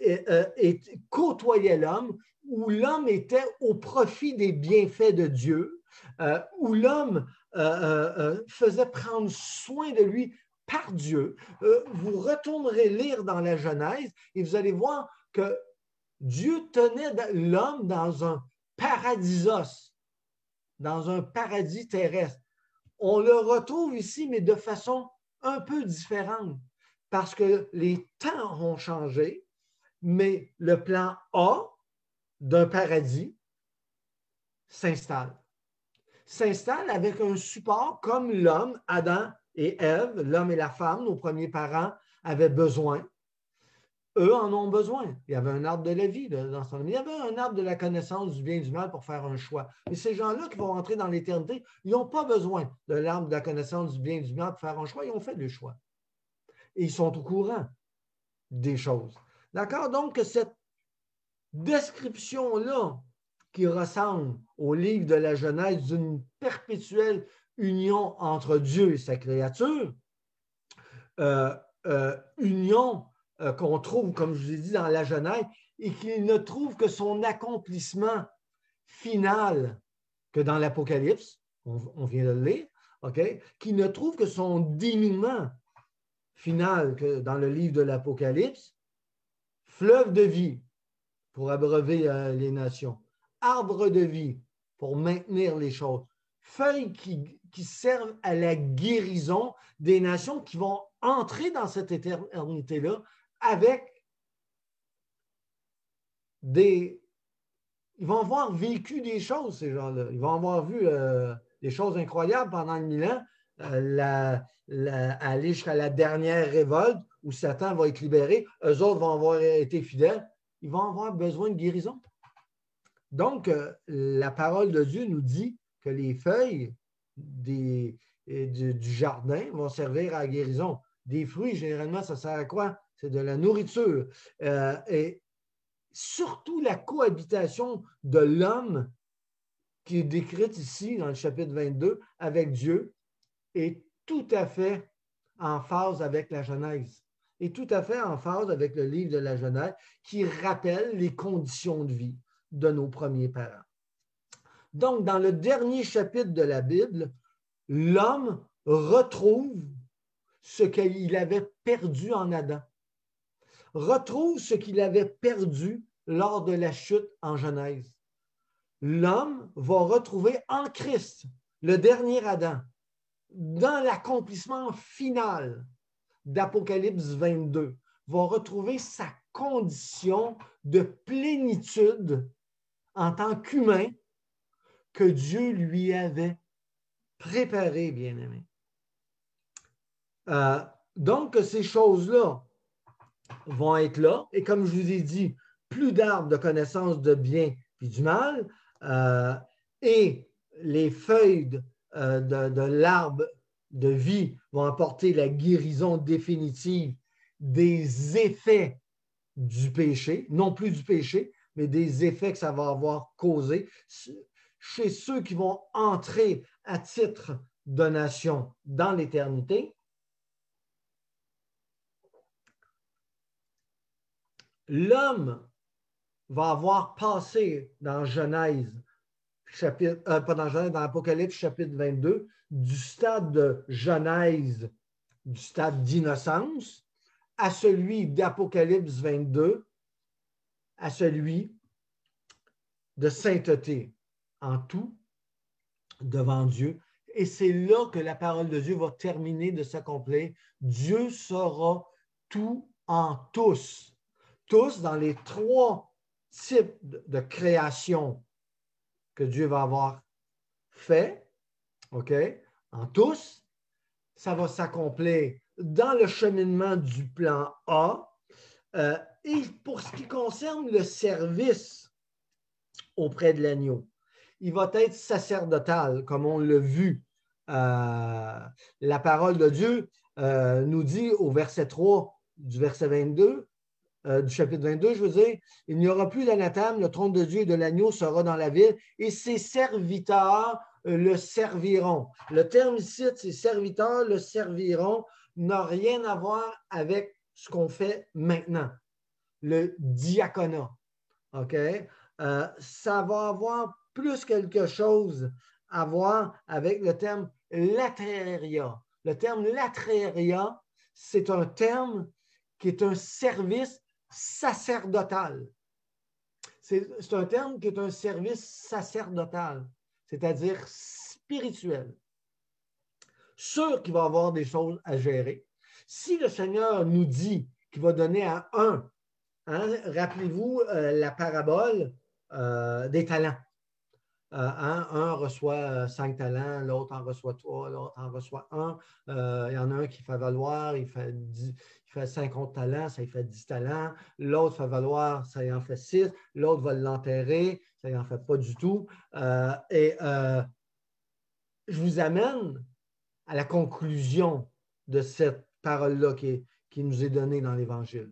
Speaker 1: côtoyait l'homme, où l'homme était au profit des bienfaits de Dieu, où l'homme faisait prendre soin de lui par Dieu. Vous retournerez lire dans la Genèse et vous allez voir que Dieu tenait l'homme dans un paradisos, dans un paradis terrestre. On le retrouve ici, mais de façon un peu différente, parce que les temps ont changé, mais le plan A d'un paradis s'installe. S'installe avec un support comme l'homme, Adam et Ève, l'homme et la femme, nos premiers parents, avaient besoin. Eux en ont besoin. Il y avait un arbre de la vie dans son vie. Il y avait un arbre de la connaissance du bien et du mal pour faire un choix. Mais ces gens-là qui vont entrer dans l'éternité, ils n'ont pas besoin de l'arbre de la connaissance du bien et du mal pour faire un choix. Ils ont fait le choix. Et ils sont au courant des choses. D'accord? Donc, cette description-là qui ressemble au livre de la Genèse d'une perpétuelle union entre Dieu et sa créature, union qu'on trouve, comme je vous ai dit, dans la Genèse, et qu'il ne trouve que son accomplissement final que dans l'Apocalypse, on vient de le lire, okay? Qui ne trouve que son dénouement final que dans le livre de l'Apocalypse, fleuve de vie pour abreuver les nations, arbre de vie pour maintenir les choses, feuilles qui servent à la guérison des nations qui vont entrer dans cette éternité-là avec des... Ils vont avoir vécu des choses, ces gens-là. Ils vont avoir vu des choses incroyables pendant le 1000 ans, aller jusqu'à la dernière révolte où Satan va être libéré. Eux autres vont avoir été fidèles. Ils vont avoir besoin de guérison. Donc, la parole de Dieu nous dit que les feuilles du jardin vont servir à la guérison. Des fruits, généralement, ça sert à quoi? C'est de la nourriture. Et surtout la cohabitation de l'homme qui est décrite ici dans le chapitre 22 avec Dieu est tout à fait en phase avec la Genèse. Est tout à fait en phase avec le livre de la Genèse qui rappelle les conditions de vie de nos premiers parents. Donc, dans le dernier chapitre de la Bible, l'homme retrouve ce qu'il avait perdu en Adam, retrouve ce qu'il avait perdu lors de la chute en Genèse. L'homme va retrouver en Christ, le dernier Adam, dans l'accomplissement final d'Apocalypse 22, va retrouver sa condition de plénitude en tant qu'humain que Dieu lui avait préparé, bien-aimé. Donc, ces choses-là vont être là. Et comme je vous ai dit, plus d'arbres de connaissance de bien et du mal. Et les feuilles de l'arbre de vie vont apporter la guérison définitive des effets du péché, non plus du péché, mais des effets que ça va avoir causé chez ceux qui vont entrer à titre de nation dans l'éternité. l'homme va avoir passé dans Genèse, pas dans Genèse, dans Apocalypse chapitre 22, du stade de Genèse, du stade d'innocence, à celui d'Apocalypse 22, à celui de sainteté en tout devant Dieu. Et c'est là que la parole de Dieu va terminer de s'accomplir. Dieu sera tout en tous. Tous dans les trois types de création que Dieu va avoir fait, OK, en tous, ça va s'accomplir dans le cheminement du plan A. Et pour ce qui concerne le service auprès de l'agneau, il va être sacerdotal, comme on l'a vu. La parole de Dieu nous dit au verset 3 du verset 22, du chapitre 22, je veux dire, il n'y aura plus d'anathème, le trône de Dieu et de l'agneau sera dans la ville et ses serviteurs le serviront. Le terme ici, ses serviteurs le serviront, n'a rien à voir avec ce qu'on fait maintenant, le diaconat. OK? Ça va avoir plus quelque chose à voir avec le terme latréria. Le terme latréria, c'est un terme qui est un service sacerdotal. C'est un terme qui est un service sacerdotal, c'est-à-dire spirituel. Sûr qu'il va y avoir des choses à gérer. Si le Seigneur nous dit qu'il va donner à un, rappelez-vous la parabole des talents. Un reçoit 5 talents, l'autre en reçoit 3, l'autre en reçoit 1. Il y en a un qui fait valoir, il fait 50 talents, ça lui fait 10 talents. L'autre fait valoir, ça y en fait 6. L'autre va l'enterrer, ça n'y en fait pas du tout. Je vous amène à la conclusion de cette parole-là qui nous est donnée dans l'Évangile.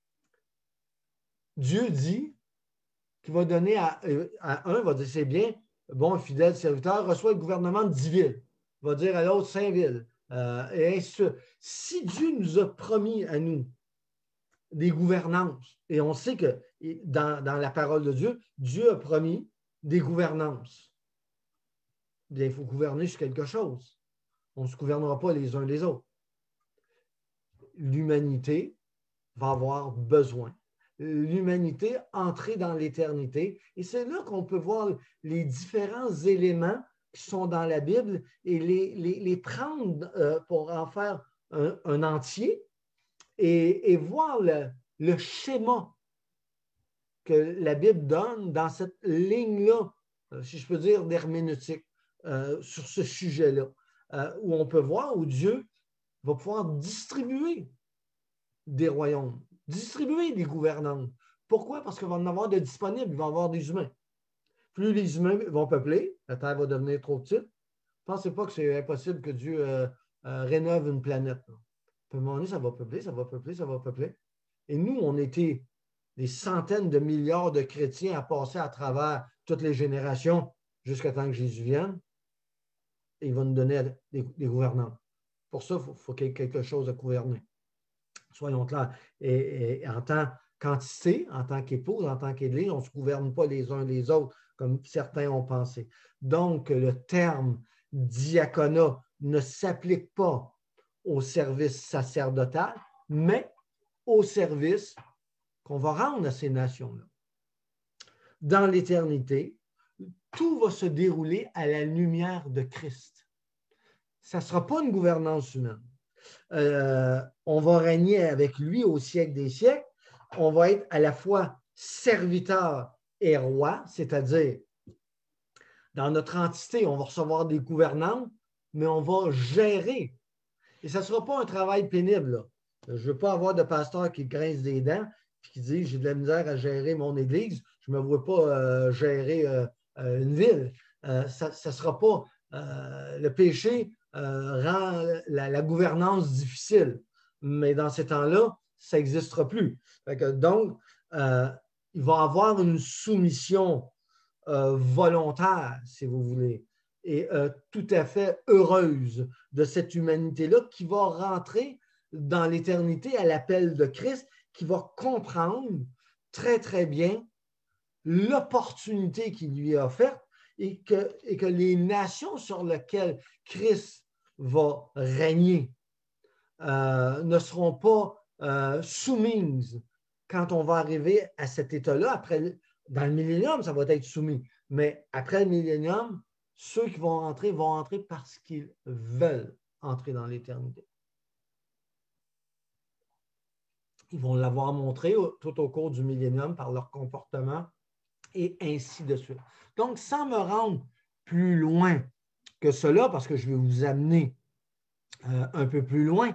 Speaker 1: Dieu dit qu'il va donner à un, va dire c'est bien, bon, fidèle serviteur, reçoit le gouvernement de 10 villes. Il va dire à l'autre 5 villes. Et ainsi de suite. Si Dieu nous a promis à nous des gouvernances, et on sait que dans la parole de Dieu, Dieu a promis des gouvernances. Bien, il faut gouverner sur quelque chose. On ne se gouvernera pas les uns les autres. L'humanité va avoir besoin. L'humanité entrer dans l'éternité. Et c'est là qu'on peut voir les différents éléments qui sont dans la Bible et les prendre pour en faire un entier et voir le schéma que la Bible donne dans cette ligne-là, si je peux dire, d'herméneutique sur ce sujet-là, où on peut voir où Dieu va pouvoir distribuer des royaumes, distribuer des gouvernantes. Pourquoi? Parce qu'il va en avoir de disponibles, il va y avoir des humains. Plus les humains vont peupler, la Terre va devenir trop petite. Pensez pas que c'est impossible que Dieu rénove une planète. À un moment donné, ça va peupler, ça va peupler, ça va peupler. Et nous, on était des centaines de milliards de chrétiens à passer à travers toutes les générations jusqu'à temps que Jésus vienne. Et il va nous donner des gouvernants. Pour ça, il faut qu'il y ait quelque chose à gouverner. Soyons clairs. Et en tant qu'entité, en tant qu'épouse, en tant qu'Église, on ne se gouverne pas les uns les autres, comme certains ont pensé. Donc, le terme diaconat ne s'applique pas au service sacerdotal, mais au service qu'on va rendre à ces nations-là. Dans l'éternité, tout va se dérouler à la lumière de Christ. Ça ne sera pas une gouvernance humaine. On va régner avec lui au siècle des siècles. On va être à la fois serviteur et roi, c'est-à-dire dans notre entité, on va recevoir des gouvernantes, mais on va gérer. Et ça ne sera pas un travail pénible, là. Je ne veux pas avoir de pasteur qui grince des dents et qui dit j'ai de la misère à gérer mon église, je ne me vois pas gérer une ville. Ça ne sera pas le péché rend la gouvernance difficile. Mais dans ces temps-là, ça n'existera plus. Donc, il va y avoir une soumission volontaire, si vous voulez, et tout à fait heureuse de cette humanité-là qui va rentrer dans l'éternité à l'appel de Christ, qui va comprendre très, très bien l'opportunité qui lui est offerte et que les nations sur lesquelles Christ va régner ne seront pas soumises quand on va arriver à cet état-là. Après, dans le millénium, ça va être soumis. Mais après le millénium, ceux qui vont entrer parce qu'ils veulent entrer dans l'éternité. Ils vont l'avoir montré tout au cours du millénium par leur comportement et ainsi de suite. Donc, sans me rendre plus loin que cela, parce que je vais vous amener un peu plus loin,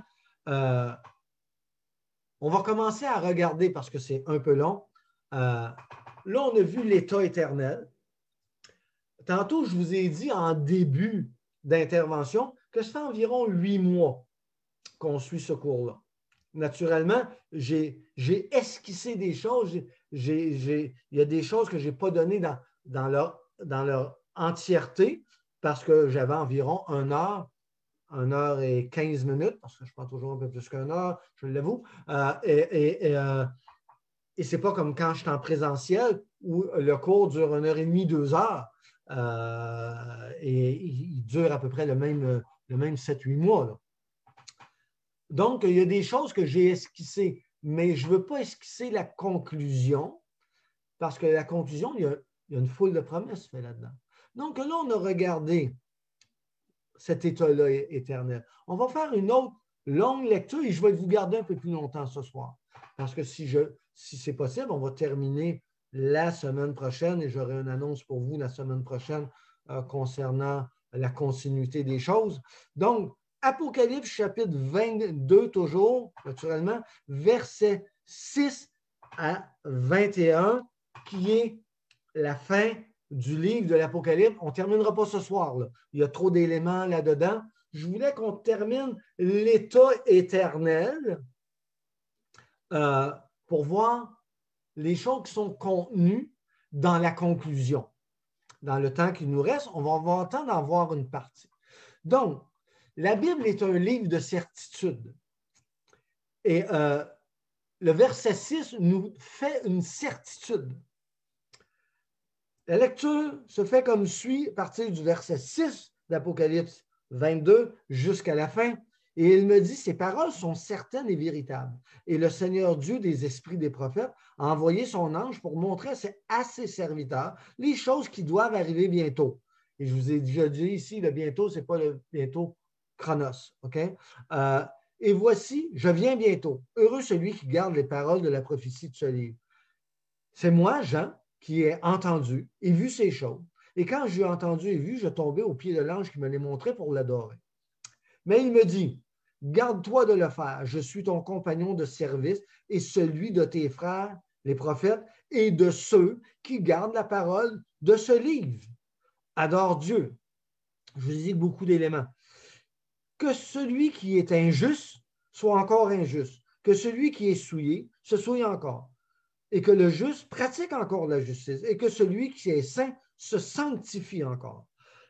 Speaker 1: on va commencer à regarder, parce que c'est un peu long. Là, on a vu l'état éternel. Tantôt, je vous ai dit en début d'intervention que ça fait environ 8 mois qu'on suit ce cours-là. Naturellement, j'ai esquissé des choses. Il y a des choses que je n'ai pas données dans leur entièreté parce que j'avais environ 1 heure et 15 minutes, parce que je prends toujours un peu plus qu'une heure, je l'avoue. Et ce n'est pas comme quand je suis en présentiel où le cours dure 1h30, 2 heures. Et il dure à peu près le même 7-8 mois. Là. Donc, il y a des choses que j'ai esquissées, mais je ne veux pas esquisser la conclusion, parce que la conclusion, il y a une foule de promesses faites là-dedans. Donc, là, on a regardé cet état-là éternel. On va faire une autre longue lecture et je vais vous garder un peu plus longtemps ce soir. Parce que si c'est possible, on va terminer la semaine prochaine et j'aurai une annonce pour vous la semaine prochaine concernant la continuité des choses. Donc, Apocalypse chapitre 22 toujours, naturellement, versets 6 à 21, qui est la fin du livre de l'Apocalypse. On ne terminera pas ce soir. Là. Il y a trop d'éléments là-dedans. Je voulais qu'on termine l'état éternel pour voir les choses qui sont contenues dans la conclusion. Dans le temps qui nous reste, on va avoir le temps d'en voir une partie. Donc, la Bible est un livre de certitude. Et le verset 6 nous fait une certitude. La lecture se fait comme suit à partir du verset 6 d'Apocalypse 22 jusqu'à la fin. Et il me dit, ces paroles sont certaines et véritables. Et le Seigneur Dieu des esprits des prophètes a envoyé son ange pour montrer à ses serviteurs les choses qui doivent arriver bientôt. Et je vous ai déjà dit ici, le bientôt, ce n'est pas le bientôt chronos. OK? Et voici, je viens bientôt. Heureux celui qui garde les paroles de la prophétie de ce livre. C'est moi, Jean, qui ai entendu et vu ces choses. Et quand j'ai entendu et vu, je tombais aux pieds de l'ange qui me les montrait pour l'adorer. Mais il me dit, garde-toi de le faire. Je suis ton compagnon de service et celui de tes frères, les prophètes, et de ceux qui gardent la parole de ce livre. Adore Dieu. Je vous ai dit beaucoup d'éléments. Que celui qui est injuste soit encore injuste. Que celui qui est souillé se souille encore. Et que le juste pratique encore la justice. Et que celui qui est saint se sanctifie encore.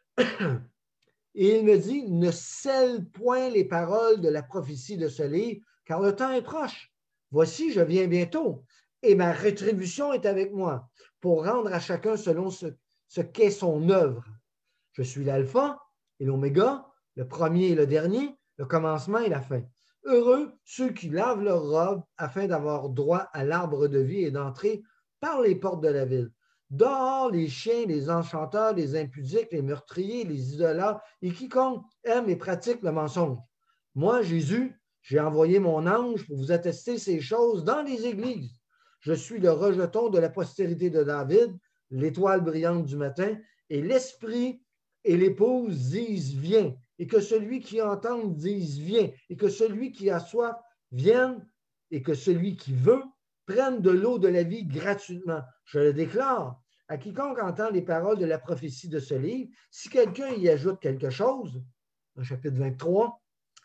Speaker 1: Et il me dit, ne scelle point les paroles de la prophétie de ce livre, car le temps est proche. Voici, je viens bientôt, et ma rétribution est avec moi, pour rendre à chacun selon ce qu'est son œuvre. Je suis l'alpha et l'oméga, le premier et le dernier, le commencement et la fin. Heureux ceux qui lavent leurs robes afin d'avoir droit à l'arbre de vie et d'entrer par les portes de la ville. Dehors les chiens, les enchanteurs, les impudiques, les meurtriers, les idolâtres et quiconque aime et pratique le mensonge. Moi, Jésus, j'ai envoyé mon ange pour vous attester ces choses dans les églises. Je suis le rejeton de la postérité de David, l'étoile brillante du matin, et l'esprit et l'épouse disent viens, et que celui qui entend dise viens, et que celui qui a soif vienne, et que celui qui veut prennent de l'eau de la vie gratuitement. Je le déclare à quiconque entend les paroles de la prophétie de ce livre, si quelqu'un y ajoute quelque chose, au chapitre 23,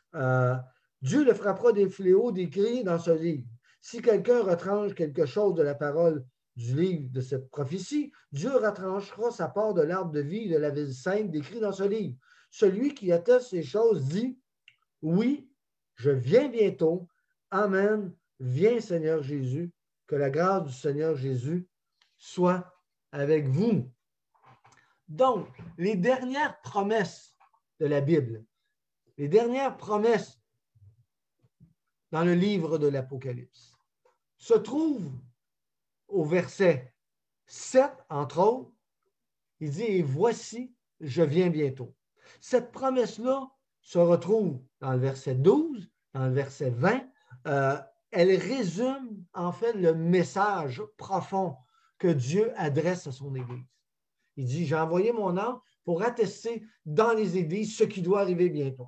Speaker 1: Dieu le frappera des fléaux décrits dans ce livre. Si quelqu'un retranche quelque chose de la parole du livre de cette prophétie, Dieu retranchera sa part de l'arbre de vie de la ville sainte décrit dans ce livre. Celui qui atteste ces choses dit, oui, je viens bientôt. Amen. Viens, Seigneur Jésus, Que la grâce du Seigneur Jésus soit avec vous. Donc, les dernières promesses de la Bible, les dernières promesses dans le livre de l'Apocalypse, se trouvent au verset 7, entre autres. Il dit, et voici, je viens bientôt. Cette promesse-là se retrouve dans le verset 12, dans le verset 20. Elle résume en fait le message profond que Dieu adresse à son Église. Il dit, j'ai envoyé mon ange pour attester dans les églises ce qui doit arriver bientôt.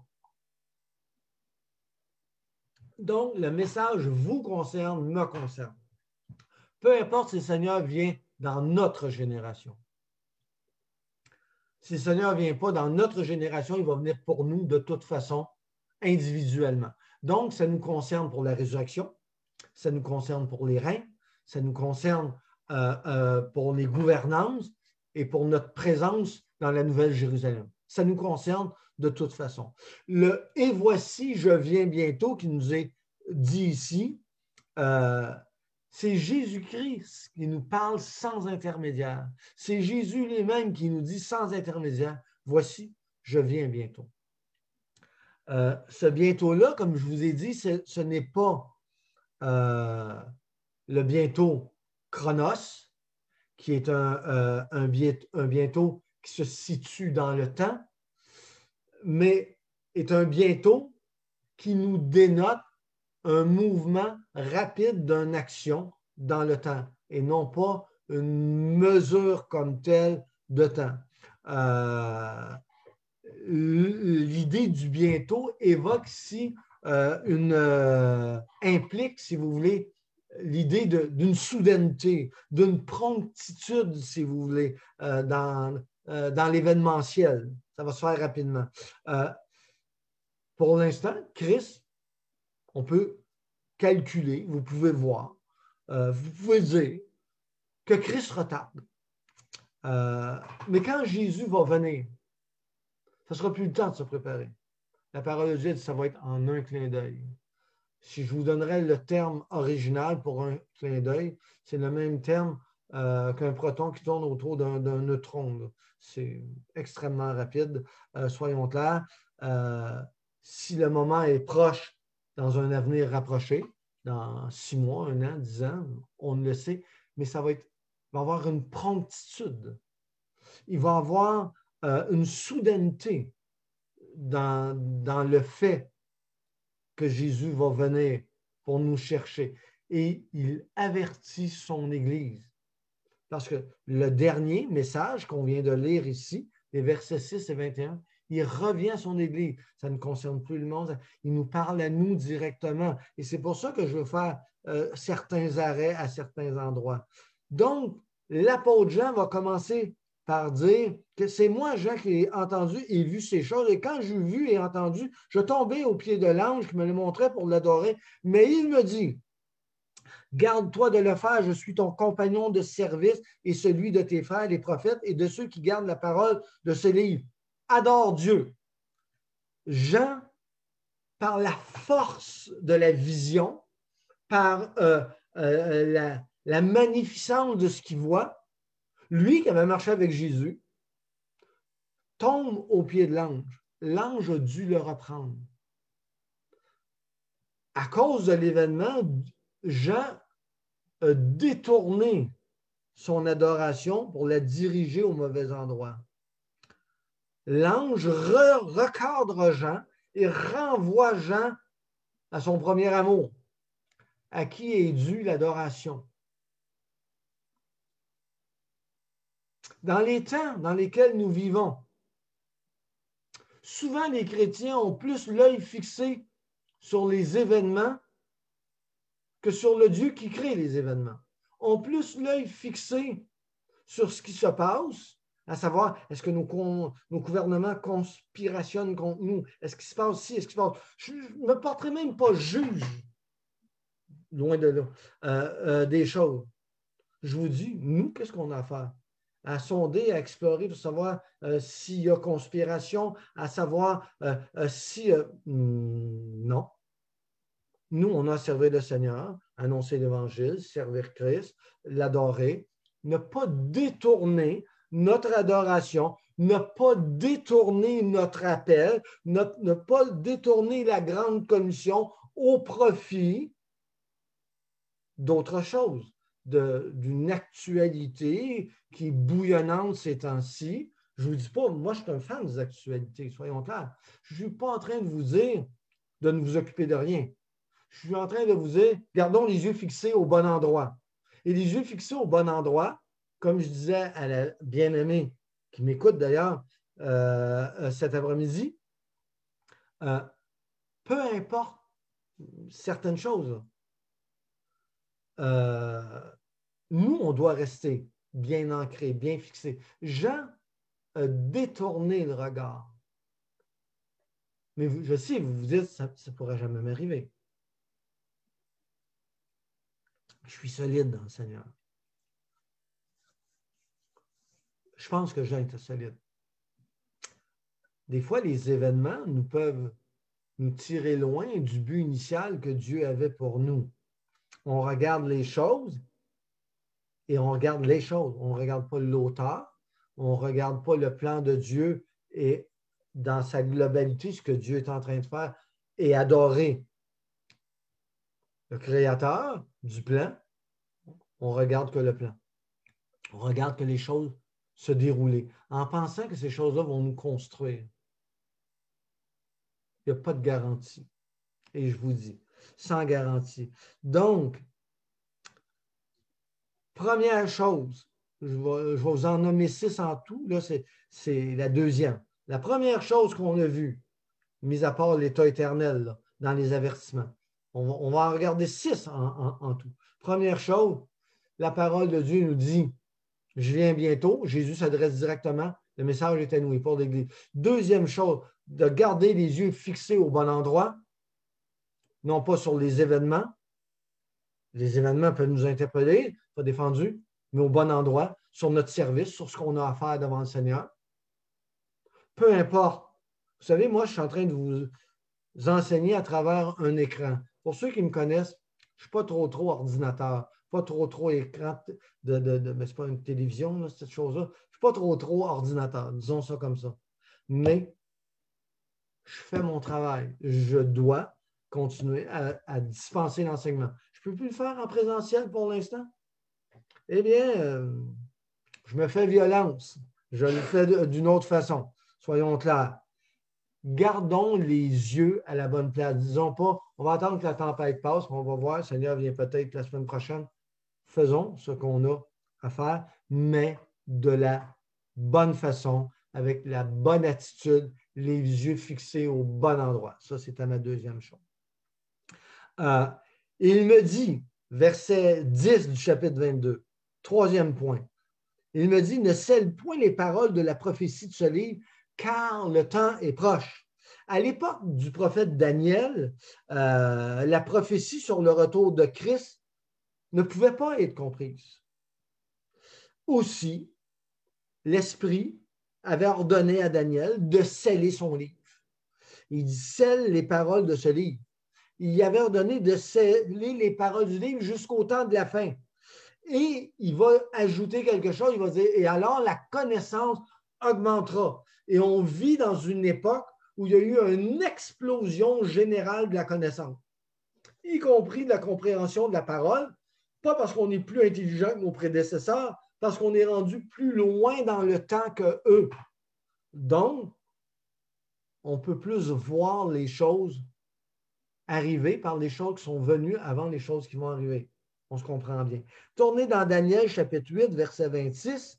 Speaker 1: Donc, le message vous concerne, me concerne. Peu importe si le Seigneur vient dans notre génération. Si le Seigneur ne vient pas dans notre génération, il va venir pour nous de toute façon, individuellement. Donc, ça nous concerne pour la résurrection, ça nous concerne pour les règnes, ça nous concerne pour les gouvernances et pour notre présence dans la Nouvelle Jérusalem. Ça nous concerne de toute façon. Le « et voici, je viens bientôt » qui nous est dit ici, c'est Jésus-Christ qui nous parle sans intermédiaire. C'est Jésus lui-même qui nous dit sans intermédiaire, « Voici, je viens bientôt. » Ce bientôt-là, comme je vous ai dit, ce n'est pas le bientôt chronos, qui est un bientôt qui se situe dans le temps, mais est un bientôt qui nous dénote un mouvement rapide d'une action dans le temps et non pas une mesure comme telle de temps. L'idée du bientôt évoque ici implique, si vous voulez, l'idée d'une soudaineté, d'une promptitude, si vous voulez, dans l'événementiel. Ça va se faire rapidement. Pour l'instant, Christ, on peut calculer, vous pouvez voir, vous pouvez dire que Christ retarde. Mais quand Jésus va venir, ça ne sera plus le temps de se préparer. La parole de Dieu dit que ça va être en un clin d'œil. Si je vous donnerais le terme original pour un clin d'œil, c'est le même terme qu'un proton qui tourne autour d'un neutron. C'est extrêmement rapide. Soyons clairs. Si le moment est proche dans un avenir rapproché, dans 6 mois, 1 an, 10 ans, on le sait, mais ça va avoir une promptitude. Il va avoir une soudaineté dans le fait que Jésus va venir pour nous chercher. Et il avertit son Église. Parce que le dernier message qu'on vient de lire ici, les versets 6 et 21, il revient à son Église. Ça ne concerne plus le monde. Il nous parle à nous directement. Et c'est pour ça que je veux faire certains arrêts à certains endroits. Donc, l'apôtre Jean va commencer par dire que c'est moi, Jean, qui ai entendu et vu ces choses. Et quand j'ai vu et entendu, je tombais aux pieds de l'ange qui me le montrait pour l'adorer. Mais il me dit, garde-toi de le faire, je suis ton compagnon de service et celui de tes frères, les prophètes, et de ceux qui gardent la parole de ce livre. Adore Dieu. Jean, par la force de la vision, par la magnificence de ce qu'il voit, lui qui avait marché avec Jésus, tombe au pied de l'ange. L'ange a dû le reprendre. À cause de l'événement, Jean a détourné son adoration pour la diriger au mauvais endroit. L'ange recadre Jean et renvoie Jean à son premier amour, à qui est due l'adoration. Dans les temps dans lesquels nous vivons, souvent les chrétiens ont plus l'œil fixé sur les événements que sur le Dieu qui crée les événements. Ont plus l'œil fixé sur ce qui se passe, à savoir, est-ce que nos gouvernements conspirationnent contre nous? Est-ce qu'il se passe ci? Est-ce qu'il se passe? Je ne me porterai même pas juge, loin de là, des choses. Je vous dis, nous, qu'est-ce qu'on a à faire? À sonder, à explorer pour savoir s'il y a conspiration, à savoir si... non. Nous, on a servi le Seigneur, annoncer l'Évangile, servir Christ, l'adorer, ne pas détourner notre adoration, ne pas détourner notre appel, ne pas détourner la grande commission au profit d'autre chose, d'une actualité qui est bouillonnante ces temps-ci. Je ne vous dis pas, moi je suis un fan des actualités, soyons clairs. Je ne suis pas en train de vous dire de ne vous occuper de rien. Je suis en train de vous dire, gardons les yeux fixés au bon endroit. Et les yeux fixés au bon endroit, comme je disais à la bien-aimée, qui m'écoute d'ailleurs cet après-midi, peu importe certaines choses, nous, on doit rester bien ancré, bien fixé. Jean a détourné le regard. Mais je sais, vous vous dites, ça ne pourrait jamais m'arriver. Je suis solide dans le Seigneur. Je pense que Jean était solide. Des fois, les événements nous peuvent nous tirer loin du but initial que Dieu avait pour nous. On regarde les choses et on regarde les choses. On ne regarde pas l'auteur, on ne regarde pas le plan de Dieu et dans sa globalité, ce que Dieu est en train de faire et adorer le créateur du plan. On regarde que le plan. On regarde que les choses se dérouler en pensant que ces choses-là vont nous construire. Il n'y a pas de garantie. Et je vous dis, sans garantie. Donc, première chose, je vais vous en nommer 6 en tout, là, c'est la deuxième. La première chose qu'on a vue, mis à part l'état éternel là, dans les avertissements, on va en regarder 6 en tout. Première chose, la parole de Dieu nous dit, je viens bientôt. Jésus s'adresse directement. Le message est annoué pour l'Église. Deuxième chose, de garder les yeux fixés au bon endroit, non pas sur les événements. Les événements peuvent nous interpeller, pas défendu, mais au bon endroit, sur notre service, sur ce qu'on a à faire devant le Seigneur. Peu importe. Vous savez, moi, je suis en train de vous enseigner à travers un écran. Pour ceux qui me connaissent, je ne suis pas trop ordinateur, pas trop écran mais ce n'est pas une télévision, là, cette chose-là. Je ne suis pas trop ordinateur, disons ça comme ça. Mais je fais mon travail. Je dois continuer à dispenser l'enseignement. Je ne peux plus le faire en présentiel pour l'instant. Eh bien, je me fais violence. Je le fais d'une autre façon. Soyons clairs. Gardons les yeux à la bonne place. Disons pas, on va attendre que la tempête passe, on va voir, le Seigneur vient peut-être la semaine prochaine. Faisons ce qu'on a à faire, mais de la bonne façon, avec la bonne attitude, les yeux fixés au bon endroit. Ça, c'était ma deuxième chose. Il me dit, verset 10 du chapitre 22, troisième point, il me dit, ne scelle point les paroles de la prophétie de ce livre, car le temps est proche. À l'époque du prophète Daniel, la prophétie sur le retour de Christ ne pouvait pas être comprise. Aussi, l'Esprit avait ordonné à Daniel de sceller son livre. Il dit, scelle les paroles de ce livre. Il y avait ordonné de sceller les paroles du livre jusqu'au temps de la fin. Et il va ajouter quelque chose, il va dire, et alors la connaissance augmentera. Et on vit dans une époque où il y a eu une explosion générale de la connaissance, y compris de la compréhension de la parole, pas parce qu'on est plus intelligent que nos prédécesseurs, parce qu'on est rendu plus loin dans le temps qu'eux. Donc, on peut plus voir les choses arriver par les choses qui sont venues avant les choses qui vont arriver. On se comprend bien. Tournez dans Daniel, chapitre 8, verset 26.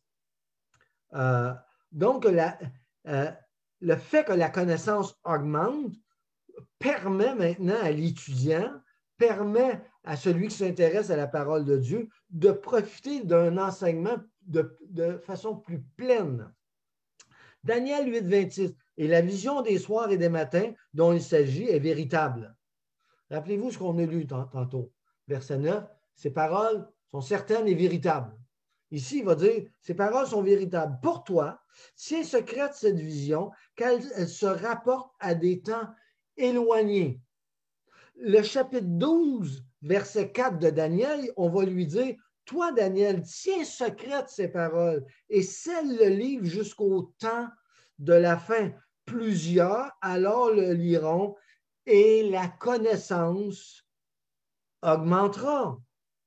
Speaker 1: Donc, le fait que la connaissance augmente permet maintenant à l'étudiant, permet à celui qui s'intéresse à la parole de Dieu de profiter d'un enseignement de façon plus pleine. Daniel 8, 26. Et la vision des soirs et des matins dont il s'agit est véritable. Rappelez-vous ce qu'on a lu tantôt. Verset 9. Ces paroles sont certaines et véritables. Ici, il va dire, ces paroles sont véritables. Pour toi, tiens secrète cette vision, qu'elle se rapporte à des temps éloignés. Le chapitre 12, verset 4 de Daniel, on va lui dire, « Toi, Daniel, tiens secrète ces paroles et scelle le livre jusqu'au temps de la fin. Plusieurs alors le liront et la connaissance augmentera. »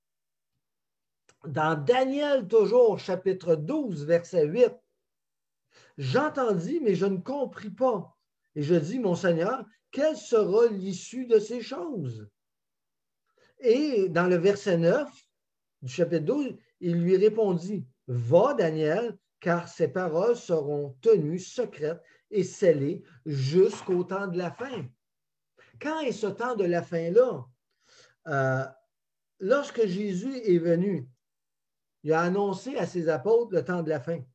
Speaker 1: Dans Daniel, toujours, chapitre 12, verset 8, « J'entendis, mais je ne compris pas. Et je dis, mon Seigneur, quelle sera l'issue de ces choses? » Et dans le verset 9 du chapitre 12, il lui répondit, « Va, Daniel, car ces paroles seront tenues secrètes et scellées jusqu'au temps de la fin. » Quand est ce temps de la fin-là? Lorsque Jésus est venu, il a annoncé à ses apôtres le temps de la fin.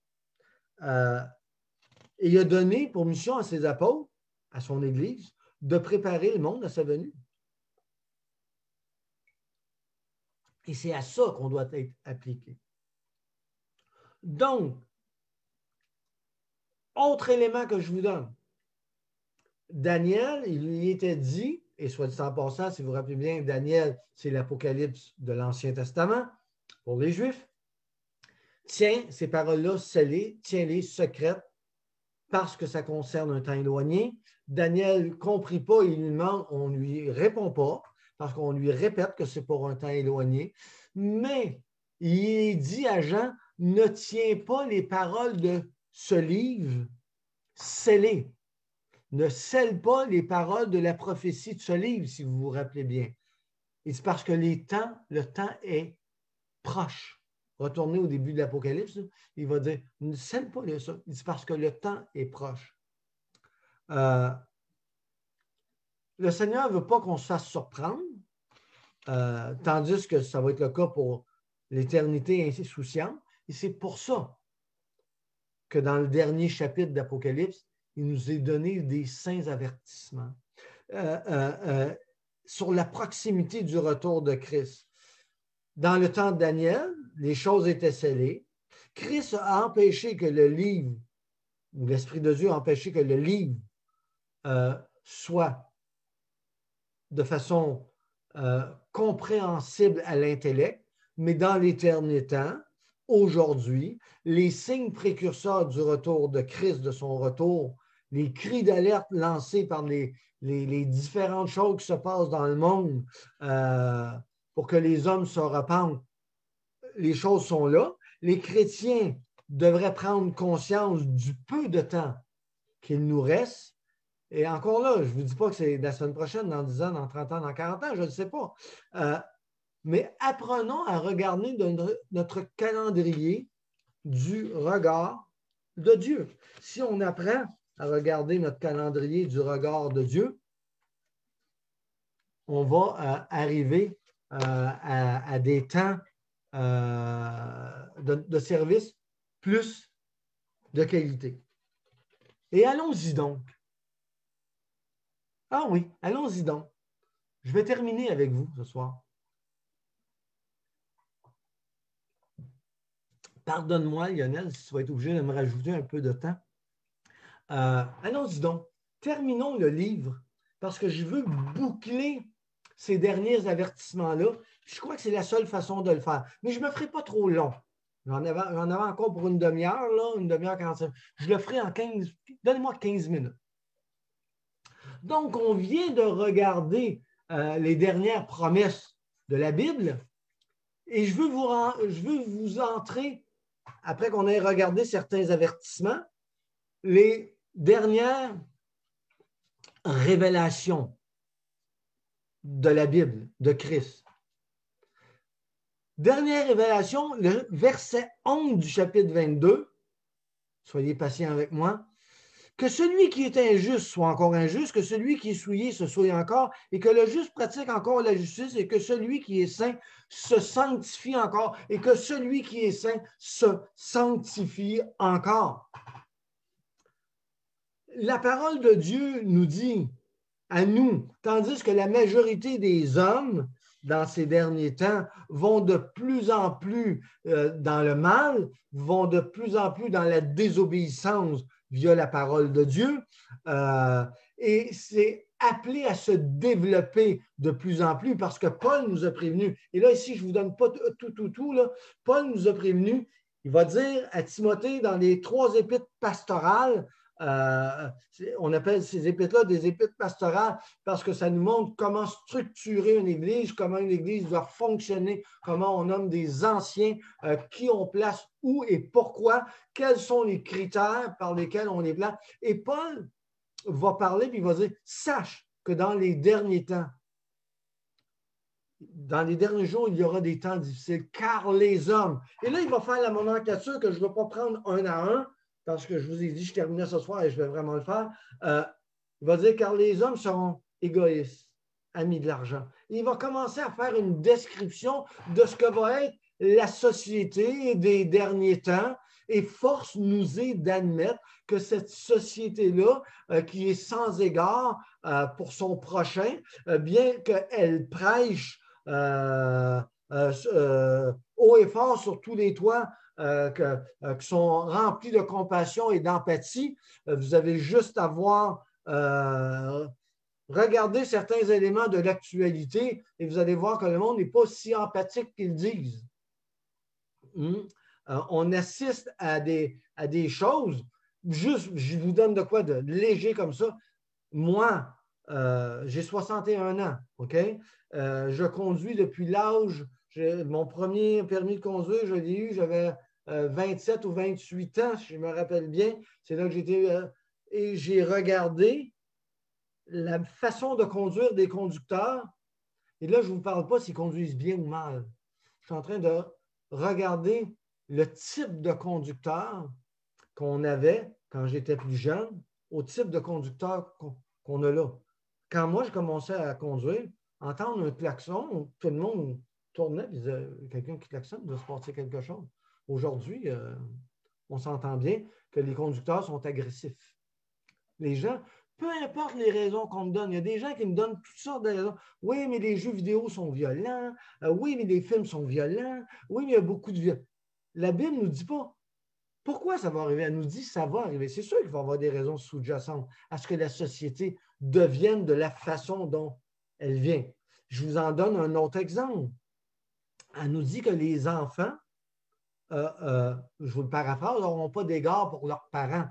Speaker 1: Et il a donné pour mission à ses apôtres, à son Église, de préparer le monde à sa venue. Et c'est à ça qu'on doit être appliqué. Donc, autre élément que je vous donne. Daniel, il lui était dit, et soit dit en passant, si vous vous rappelez bien, Daniel, c'est l'Apocalypse de l'Ancien Testament pour les Juifs. Tiens ces paroles-là scellées, tiens-les secrètes, parce que ça concerne un temps éloigné. Daniel ne comprit pas, il lui demande, on ne lui répond pas, parce qu'on lui répète que c'est pour un temps éloigné. Mais il dit à Jean, ne tiens pas les paroles de ce livre scellées. Ne scelle pas les paroles de la prophétie de ce livre, si vous vous rappelez bien. Et c'est parce que le temps est proche. Retournez au début de l'Apocalypse, il va dire, ne scelle pas ça. C'est parce que le temps est proche. Le Seigneur ne veut pas qu'on se fasse surprendre, tandis que ça va être le cas pour l'éternité insouciante. Et c'est pour ça que dans le dernier chapitre d'Apocalypse, il nous est donné des saints avertissements sur la proximité du retour de Christ. Dans le temps de Daniel, les choses étaient scellées. Christ a empêché que le livre, ou l'Esprit de Dieu a empêché que le livre soit de façon compréhensible à l'intellect, mais dans l'éternel temps, aujourd'hui, les signes précurseurs du retour de Christ, de son retour, les cris d'alerte lancés par les différentes choses qui se passent dans le monde pour que les hommes se repentent, les choses sont là. Les chrétiens devraient prendre conscience du peu de temps qu'il nous reste. Et encore là, je ne vous dis pas que c'est la semaine prochaine, dans 10 ans, dans 30 ans, dans 40 ans, je ne sais pas. Mais apprenons à regarder notre calendrier du regard de Dieu. Si on apprend à regarder notre calendrier du regard de Dieu, on va arriver à des temps de service plus de qualité. Et allons-y donc. Ah oui, allons-y donc. Je vais terminer avec vous ce soir. Pardonne-moi, Lionel, si tu vas être obligé de me rajouter un peu de temps. Allons-y donc. Terminons le livre parce que je veux boucler ces derniers avertissements-là. Je crois que c'est la seule façon de le faire. Mais je ne me ferai pas trop long. J'en avais encore pour une demi-heure, là, une demi-heure 45. Je le ferai en 15. Donnez-moi 15 minutes. Donc, on vient de regarder les dernières promesses de la Bible et je veux vous entrer, après qu'on ait regardé certains avertissements, les dernières révélations de la Bible, de Christ. Dernière révélation, le verset 11 du chapitre 22. Soyez patients avec moi. Que celui qui est injuste soit encore injuste, que celui qui est souillé se souille encore, et que le juste pratique encore la justice, et que celui qui est saint se sanctifie encore, et que celui qui est saint se sanctifie encore. La parole de Dieu nous dit à nous, tandis que la majorité des hommes, dans ces derniers temps, vont de plus en plus dans le mal, vont de plus en plus dans la désobéissance via la parole de Dieu. Et c'est appelé à se développer de plus en plus parce que Paul nous a prévenus. Et là, ici, je ne vous donne pas tout, là. Paul nous a prévenus. Il va dire à Timothée dans les 3 épîtres pastorales, on appelle ces épîtres-là des épîtres pastorales parce que ça nous montre comment structurer une église, comment une église doit fonctionner, comment on nomme des anciens, qui on place où et pourquoi, quels sont les critères par lesquels on les place. Et Paul va parler puis il va dire, sache que dans les derniers temps, dans les derniers jours, il y aura des temps difficiles, car les hommes, et là, il va faire la nomenclature que je ne vais pas prendre un à un, parce que je vous ai dit, je terminais ce soir et je vais vraiment le faire. Il va dire, car les hommes seront égoïstes, amis de l'argent. Il va commencer à faire une description de ce que va être la société des derniers temps, et force nous est d'admettre que cette société-là, qui est sans égard pour son prochain, bien qu'elle prêche haut et fort sur tous les toits qui sont remplis de compassion et d'empathie, vous avez juste à voir regarder certains éléments de l'actualité et vous allez voir que le monde n'est pas si empathique qu'ils disent. On assiste à des choses, juste, je vous donne de quoi de léger comme ça. Moi, j'ai 61 ans, OK? Je conduis depuis l'âge, mon premier permis de conduire, je l'ai eu, j'avais 27 ou 28 ans, si je me rappelle bien. C'est là que j'étais, et j'ai regardé la façon de conduire des conducteurs. Et là, je ne vous parle pas s'ils conduisent bien ou mal. Je suis en train de regarder le type de conducteur qu'on avait quand j'étais plus jeune au type de conducteur qu'on a là. Quand moi, je commençais à conduire, entendre un klaxon, tout le monde tournait et disait quelqu'un qui klaxonne, il doit se passer quelque chose. Aujourd'hui, on s'entend bien que les conducteurs sont agressifs. Les gens, peu importe les raisons qu'on me donne, il y a des gens qui me donnent toutes sortes de raisons. Oui, mais les jeux vidéo sont violents. Oui, mais les films sont violents. Oui, mais il y a beaucoup de violence. La Bible ne nous dit pas pourquoi ça va arriver. Elle nous dit que ça va arriver. C'est sûr qu'il va y avoir des raisons sous-jacentes à ce que la société devienne de la façon dont elle vient. Je vous en donne un autre exemple. Elle nous dit que les enfants, je vous le paraphrase, n'auront pas d'égard pour leurs parents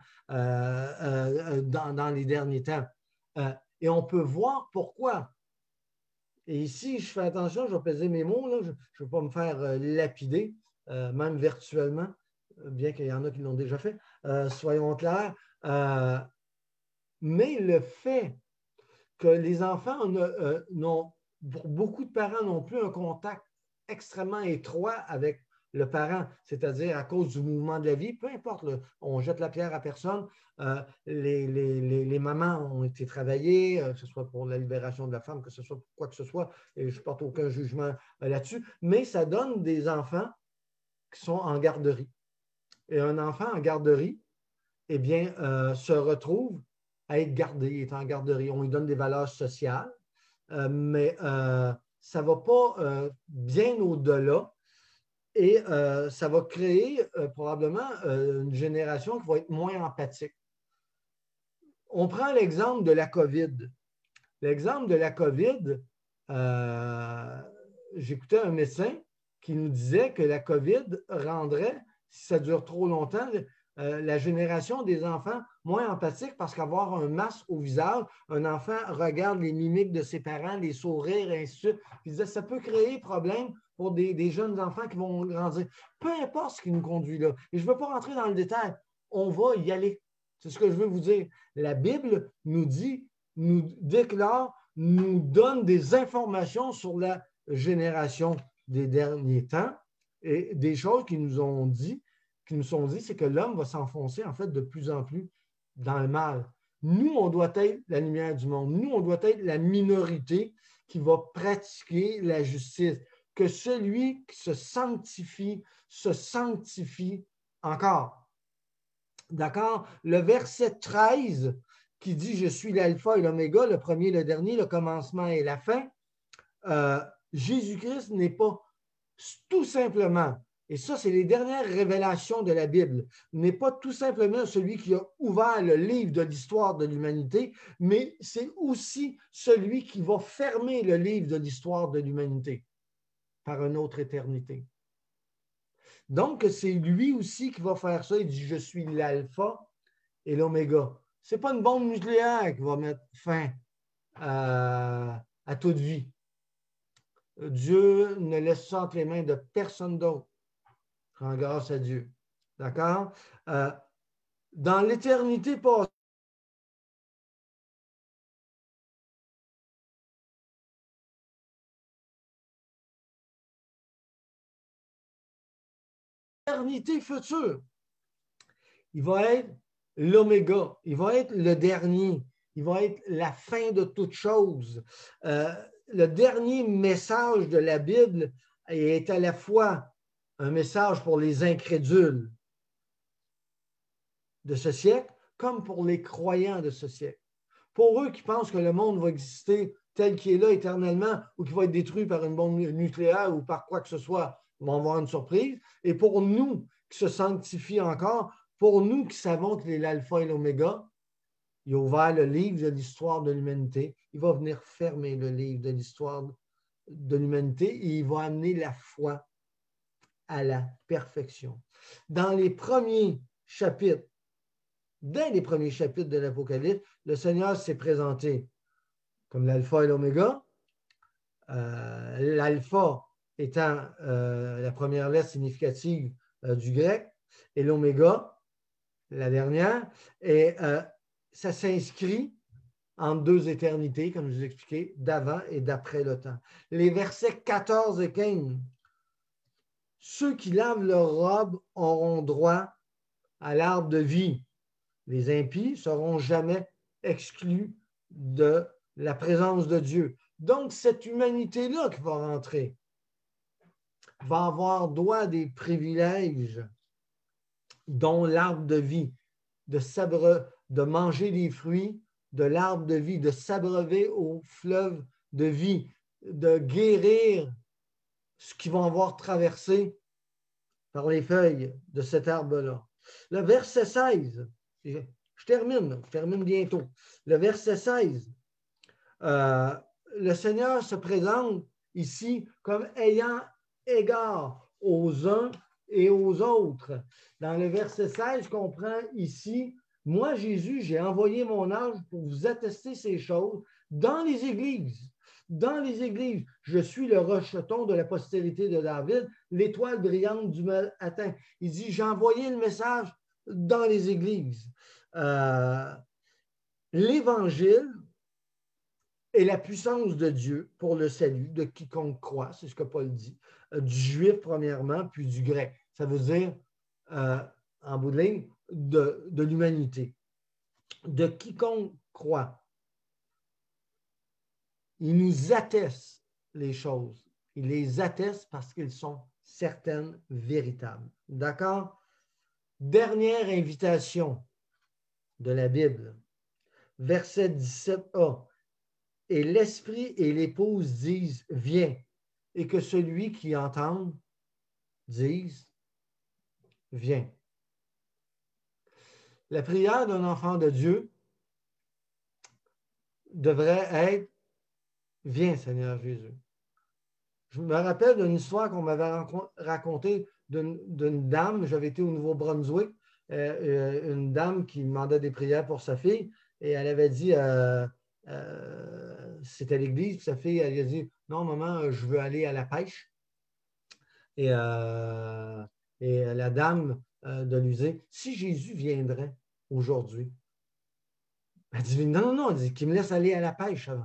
Speaker 1: dans les derniers temps. Et on peut voir pourquoi. Et ici, je fais attention, je vais peser mes mots, là, je ne veux pas me faire lapider, même virtuellement, bien qu'il y en a qui l'ont déjà fait, soyons clairs. Mais le fait que les enfants pour beaucoup de parents, n'ont plus un contact extrêmement étroit avec le parent, c'est-à-dire à cause du mouvement de la vie, peu importe, on jette la pierre à personne, les mamans ont été travaillées, que ce soit pour la libération de la femme, que ce soit pour quoi que ce soit, et je ne porte aucun jugement là-dessus, mais ça donne des enfants qui sont en garderie. Et un enfant en garderie, eh bien, se retrouve à être gardé, il est en garderie. On lui donne des valeurs sociales, mais ça ne va pas bien au-delà. Et ça va créer probablement une génération qui va être moins empathique. On prend l'exemple de la COVID. L'exemple de la COVID, j'écoutais un médecin qui nous disait que la COVID rendrait, si ça dure trop longtemps, la génération des enfants moins empathiques parce qu'avoir un masque au visage, un enfant regarde les mimiques de ses parents, les sourires, et ainsi de suite. Il disait, ça peut créer problème pour des jeunes enfants qui vont grandir. Peu importe ce qui nous conduit là. Et je ne veux pas rentrer dans le détail. On va y aller. C'est ce que je veux vous dire. La Bible nous dit, nous déclare, nous donne des informations sur la génération des derniers temps et des choses qui nous sont dites, c'est que l'homme va s'enfoncer en fait de plus en plus dans le mal. Nous, on doit être la lumière du monde. Nous, on doit être la minorité qui va pratiquer la justice. Que celui qui se sanctifie encore. D'accord? Le verset 13 qui dit « Je suis l'alpha et l'oméga, le premier, le dernier, le commencement et la fin », Jésus-Christ n'est pas tout simplement, Et ça, c'est les dernières révélations de la Bible. N'est pas tout simplement celui qui a ouvert le livre de l'histoire de l'humanité, mais c'est aussi celui qui va fermer le livre de l'histoire de l'humanité par une autre éternité. Donc, c'est lui aussi qui va faire ça. Il dit, je suis l'alpha et l'oméga. Ce n'est pas une bombe nucléaire qui va mettre fin à toute vie. Dieu ne laisse ça entre les mains de personne d'autre. Rends grâce à Dieu. D'accord? Dans l'éternité passée, l'éternité future, il va être l'oméga, il va être le dernier, il va être la fin de toute chose. Le dernier message de la Bible est à la fois un message pour les incrédules de ce siècle, comme pour les croyants de ce siècle. Pour eux qui pensent que le monde va exister tel qu'il est là éternellement ou qu'il va être détruit par une bombe nucléaire ou par quoi que ce soit, ils vont avoir une surprise. Et pour nous qui se sanctifient encore, pour nous qui savons qu'il est l'alpha et l'oméga, il a ouvert le livre de l'histoire de l'humanité. Il va venir fermer le livre de l'histoire de l'humanité et il va amener la foi à la perfection. Dans les premiers chapitres, dès les premiers chapitres de l'Apocalypse, le Seigneur s'est présenté comme l'alpha et l'oméga. L'alpha étant la première lettre significative du grec et l'oméga, la dernière. Et ça s'inscrit en deux éternités, comme je vous ai expliqué, d'avant et d'après le temps. Les versets 14 et 15. Ceux qui lavent leur robe auront droit à l'arbre de vie. Les impies ne seront jamais exclus de la présence de Dieu. Donc, cette humanité-là qui va rentrer va avoir droit à des privilèges, dont l'arbre de vie, de manger des fruits de l'arbre de vie, de s'abreuver au fleuve de vie, de guérir ce qu'ils vont avoir traversé par les feuilles de cet arbre-là. Le verset 16, je termine bientôt. Le verset 16, le Seigneur se présente ici comme ayant égard aux uns et aux autres. Dans le verset 16, je comprends ici, moi, Jésus, j'ai envoyé mon ange pour vous attester ces choses dans les églises. Dans les églises, je suis le rejeton de la postérité de David, l'étoile brillante du matin. Il dit, j'ai envoyé le message dans les églises. L'Évangile est la puissance de Dieu pour le salut de quiconque croit, c'est ce que Paul dit, du juif premièrement, puis du grec. Ça veut dire, en bout de ligne, de l'humanité. De quiconque croit. Il nous atteste les choses. Il les atteste parce qu'elles sont certaines, véritables. D'accord? Dernière invitation de la Bible. Verset 17a. Et l'esprit et l'épouse disent, viens. Et que celui qui entend dise, viens. La prière d'un enfant de Dieu devrait être, viens Seigneur Jésus. Je me rappelle d'une histoire qu'on m'avait racontée d'une dame, j'avais été au Nouveau-Brunswick, une dame qui demandait des prières pour sa fille, et elle avait dit, c'était à l'église, puis sa fille, elle a dit, non maman, je veux aller à la pêche. Et la dame de lui dit, si Jésus viendrait aujourd'hui, elle dit, non, elle dit qu'il me laisse aller à la pêche avant.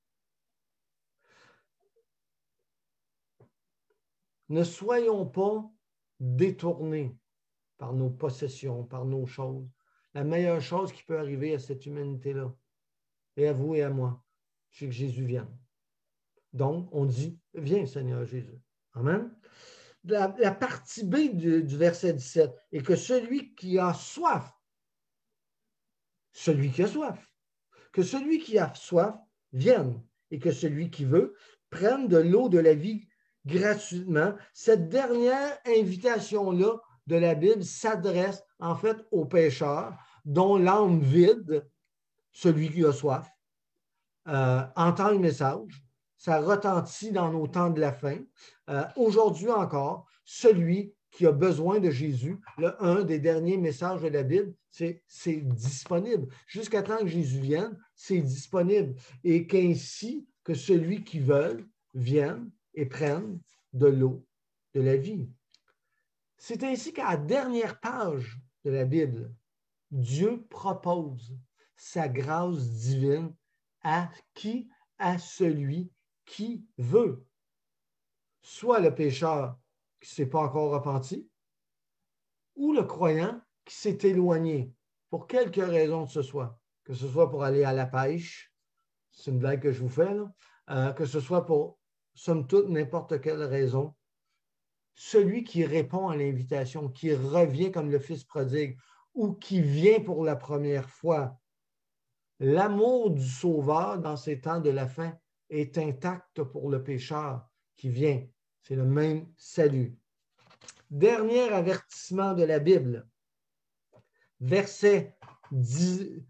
Speaker 1: Ne soyons pas détournés par nos possessions, par nos choses. La meilleure chose qui peut arriver à cette humanité-là, et à vous et à moi, c'est que Jésus vienne. Donc, on dit, viens Seigneur Jésus. Amen. La partie B du verset 17 est que celui qui a soif, que celui qui a soif vienne et que celui qui veut prenne de l'eau de la vie gratuitement. Cette dernière invitation-là de la Bible s'adresse en fait aux pécheurs dont l'âme vide, celui qui a soif, entend le message. Ça retentit dans nos temps de la fin. Aujourd'hui encore, celui qui a besoin de Jésus, un des derniers messages de la Bible, c'est disponible. Jusqu'à temps que Jésus vienne, c'est disponible. Et qu'ainsi que celui qui veut vienne et prenne de l'eau de la vie. C'est ainsi qu'à la dernière page de la Bible, Dieu propose sa grâce divine à qui? À celui qui veut. Soit le pécheur qui ne s'est pas encore repenti, ou le croyant qui s'est éloigné, pour quelque raison que ce soit pour aller à la pêche, c'est une blague que je vous fais, là, que ce soit pour, somme toute, n'importe quelle raison, celui qui répond à l'invitation, qui revient comme le fils prodigue, ou qui vient pour la première fois, l'amour du Sauveur dans ces temps de la fin est intact pour le pécheur qui vient. C'est le même salut. Dernier avertissement de la Bible, versets 18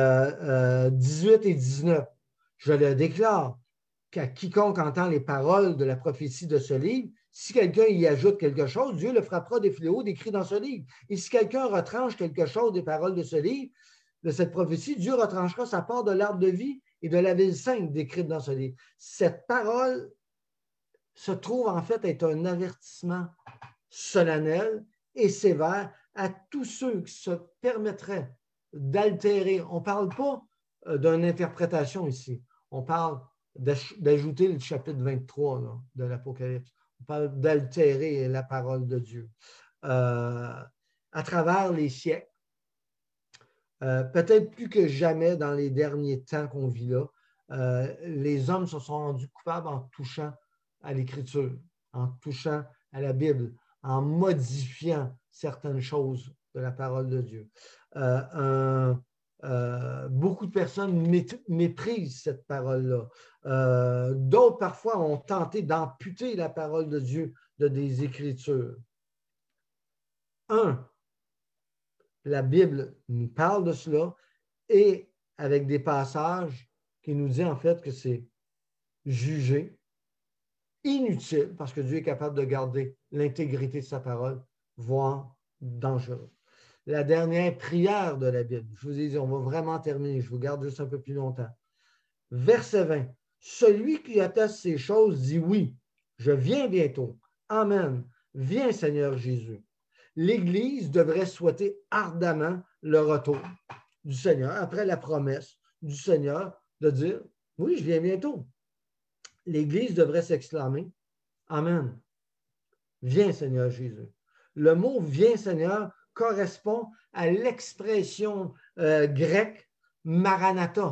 Speaker 1: et 19. Je le déclare qu'à quiconque entend les paroles de la prophétie de ce livre, si quelqu'un y ajoute quelque chose, Dieu le frappera des fléaux décrits dans ce livre. Et si quelqu'un retranche quelque chose des paroles de ce livre, de cette prophétie, Dieu retranchera sa part de l'arbre de vie et de la ville sainte décrite dans ce livre. Cette parole se trouve en fait être un avertissement solennel et sévère à tous ceux qui se permettraient d'altérer. On ne parle pas d'une interprétation ici. On parle d'ajouter le chapitre 23 là, de l'Apocalypse. On parle d'altérer la parole de Dieu. À travers les siècles, peut-être plus que jamais dans les derniers temps qu'on vit là, les hommes se sont rendus coupables en touchant à l'Écriture, en touchant à la Bible, en modifiant certaines choses de la parole de Dieu. Beaucoup de personnes méprisent cette parole-là. D'autres, parfois, ont tenté d'amputer la parole de Dieu de des Écritures. La Bible nous parle de cela et avec des passages qui nous disent en fait que c'est jugé, inutile, parce que Dieu est capable de garder l'intégrité de sa parole, voire dangereux. La dernière prière de la Bible, je vous ai dit, on va vraiment terminer, je vous garde juste un peu plus longtemps. Verset 20. Celui qui atteste ces choses dit oui, je viens bientôt. Amen. Viens, Seigneur Jésus. L'Église devrait souhaiter ardemment le retour du Seigneur, après la promesse du Seigneur de dire, oui, je viens bientôt. L'Église devrait s'exclamer, Amen. Viens, Seigneur Jésus. Le mot « viens, Seigneur » correspond à l'expression grecque « maranatha ».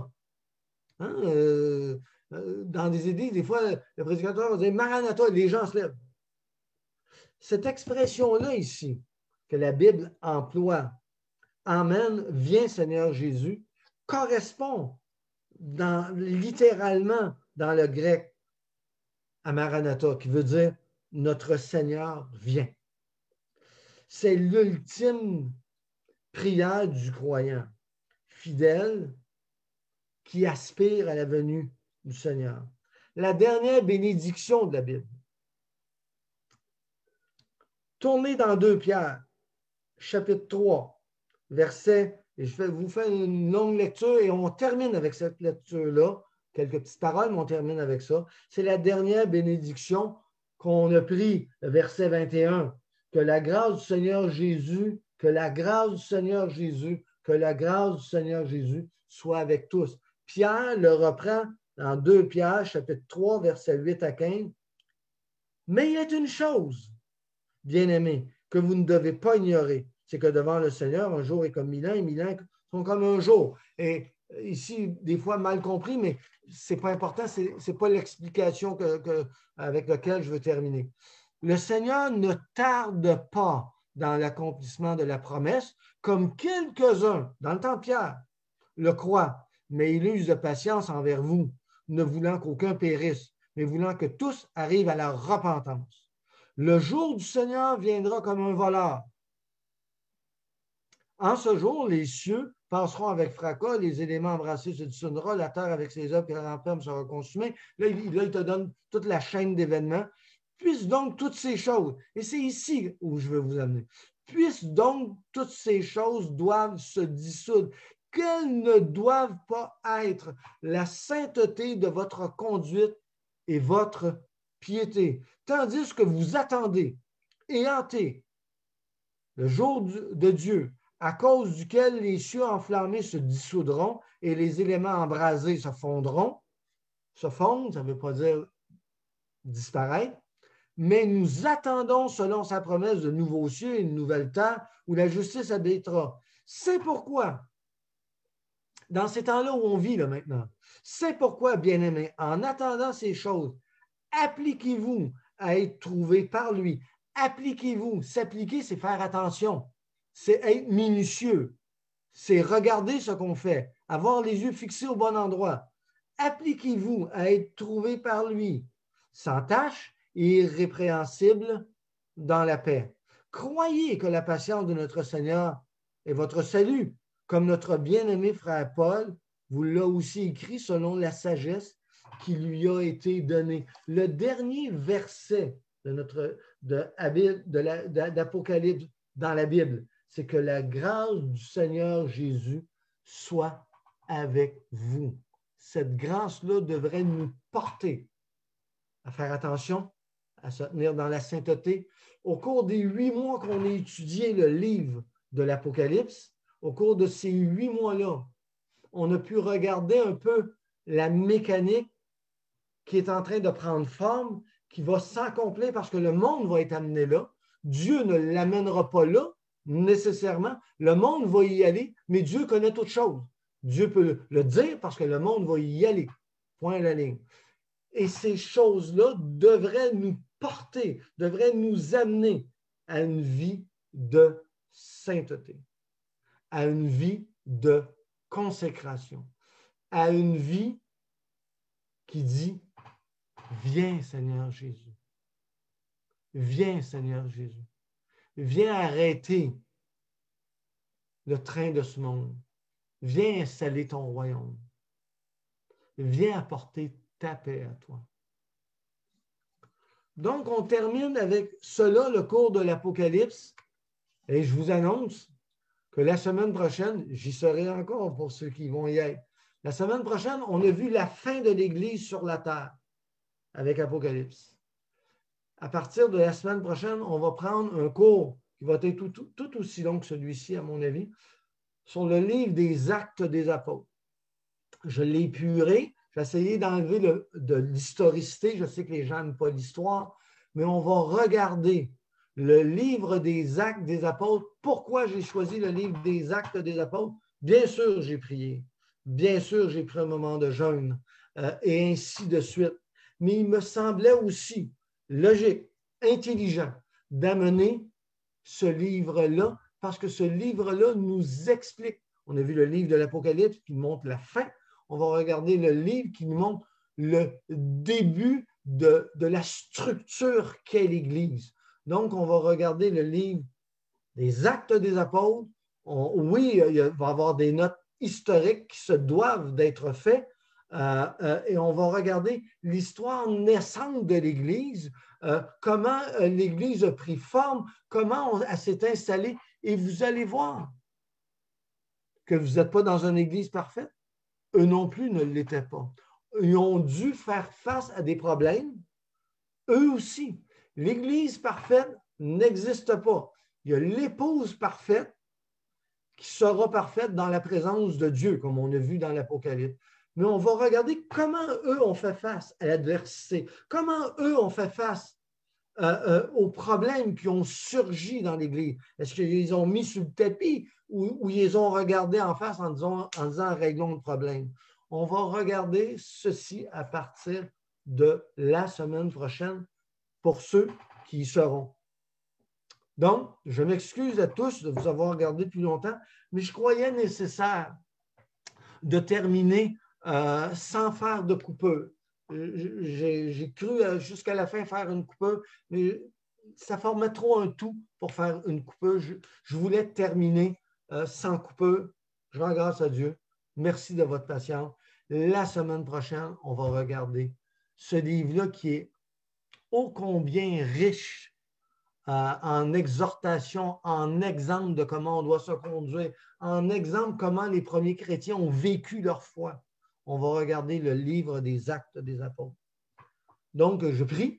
Speaker 1: Hein, dans des églises, des fois, le prédicateur va dire « maranatha », les gens se lèvent. Cette expression-là ici, que la Bible emploie, Amen, viens Seigneur Jésus, correspond littéralement dans le grec à Maranatha, qui veut dire notre Seigneur vient. C'est l'ultime prière du croyant fidèle qui aspire à la venue du Seigneur. La dernière bénédiction de la Bible. Tournez dans 2 Pierre, chapitre 3, verset, et je vais vous faire une longue lecture et on termine avec cette lecture-là, quelques petites paroles, mais on termine avec ça. C'est la dernière bénédiction qu'on a pris, verset 21, que la grâce du Seigneur Jésus, que la grâce du Seigneur Jésus, que la grâce du Seigneur Jésus soit avec tous. Pierre le reprend dans 2 Pierre, chapitre 3, verset 8 à 15. Mais il y a une chose, bien-aimés, que vous ne devez pas ignorer, c'est que devant le Seigneur, un jour est comme 1000 ans et 1000 ans sont comme un jour. Et ici, des fois mal compris, mais ce n'est pas important, ce n'est pas l'explication avec laquelle je veux terminer. Le Seigneur ne tarde pas dans l'accomplissement de la promesse, comme quelques-uns, dans le temps de Pierre, le croient, mais il use de patience envers vous, ne voulant qu'aucun périsse, mais voulant que tous arrivent à la repentance. Le jour du Seigneur viendra comme un voleur. En ce jour, les cieux passeront avec fracas, les éléments embrassés se dissoudront, la terre avec ses œuvres qu'elle renferme sera consumée. Là, il te donne toute la chaîne d'événements. Puissent donc toutes ces choses, et c'est ici où je veux vous amener, puissent donc toutes ces choses doivent se dissoudre, qu'elles ne doivent pas être la sainteté de votre conduite et votre piété, tandis que vous attendez et hantez le jour de Dieu, à cause duquel les cieux enflammés se dissoudront et les éléments embrasés se fondront. Se fondre, ça ne veut pas dire disparaître, mais nous attendons, selon sa promesse, de nouveaux cieux et une nouvelle terre où la justice habitera. C'est pourquoi, dans ces temps-là où on vit là, maintenant, c'est pourquoi, bien-aimés, en attendant ces choses, appliquez-vous à être trouvés par lui. Appliquez-vous. S'appliquer, c'est faire attention. C'est être minutieux. C'est regarder ce qu'on fait. Avoir les yeux fixés au bon endroit. Appliquez-vous à être trouvés par lui, sans tache et irrépréhensible dans la paix. Croyez que la patience de notre Seigneur est votre salut, comme notre bien-aimé frère Paul vous l'a aussi écrit selon la sagesse qui lui a été donnée. Le dernier verset d'Apocalypse dans la Bible, c'est que la grâce du Seigneur Jésus soit avec vous. Cette grâce-là devrait nous porter à faire attention, à se tenir dans la sainteté. Au cours des 8 mois qu'on a étudié le livre de l'Apocalypse, au cours de ces 8 mois-là, on a pu regarder un peu la mécanique qui est en train de prendre forme, qui va s'accomplir parce que le monde va être amené là. Dieu ne l'amènera pas là, nécessairement. Le monde va y aller, mais Dieu connaît toutes choses. Dieu peut le dire parce que le monde va y aller. Point à la ligne. Et ces choses-là devraient nous porter, devraient nous amener à une vie de sainteté, à une vie de consécration, à une vie qui dit « Viens, Seigneur Jésus. Viens, Seigneur Jésus. Viens arrêter le train de ce monde. Viens installer ton royaume. Viens apporter ta paix à toi. » Donc, on termine avec cela, le cours de l'Apocalypse. Et je vous annonce que la semaine prochaine, j'y serai encore pour ceux qui vont y être. La semaine prochaine, on a vu la fin de l'Église sur la terre avec Apocalypse. À partir de la semaine prochaine, on va prendre un cours qui va être tout aussi long que celui-ci, à mon avis, sur le livre des Actes des Apôtres. Je l'ai épuré. J'ai essayé d'enlever de l'historicité. Je sais que les gens n'aiment pas l'histoire, mais on va regarder le livre des Actes des Apôtres. Pourquoi j'ai choisi le livre des Actes des Apôtres? Bien sûr, j'ai prié. Bien sûr, j'ai pris un moment de jeûne et ainsi de suite. Mais il me semblait aussi logique, intelligent d'amener ce livre-là parce que ce livre-là nous explique. On a vu le livre de l'Apocalypse qui montre la fin. On va regarder le livre qui nous montre le début de la structure qu'est l'Église. Donc, on va regarder le livre des Actes des Apôtres. Oui, il va y avoir des notes historiques qui se doivent d'être faites et on va regarder l'histoire naissante de l'Église, comment l'Église a pris forme, comment elle s'est installée et vous allez voir que vous n'êtes pas dans une Église parfaite. Eux non plus ne l'étaient pas. Ils ont dû faire face à des problèmes, eux aussi. L'Église parfaite n'existe pas. Il y a l'épouse parfaite qui sera parfaite dans la présence de Dieu, comme on a vu dans l'Apocalypse. Mais on va regarder comment eux ont fait face à l'adversité, comment eux ont fait face aux problèmes qui ont surgi dans l'Église. Est-ce qu'ils les ont mis sur le tapis ou ils les ont regardés en face en disant réglons le problème? On va regarder ceci à partir de la semaine prochaine pour ceux qui y seront. Donc, je m'excuse à tous de vous avoir regardé plus longtemps, mais je croyais nécessaire de terminer sans faire de coupure. j'ai cru jusqu'à la fin faire une coupeuse, mais ça formait trop un tout pour faire une coupeuse. Je voulais terminer sans coupeuse. Je rends grâce à Dieu. Merci de votre patience. La semaine prochaine, on va regarder ce livre-là qui est ô combien riche en exhortation, en exemple de comment on doit se conduire, en exemple comment les premiers chrétiens ont vécu leur foi. On va regarder le livre des Actes des Apôtres. Donc, je prie,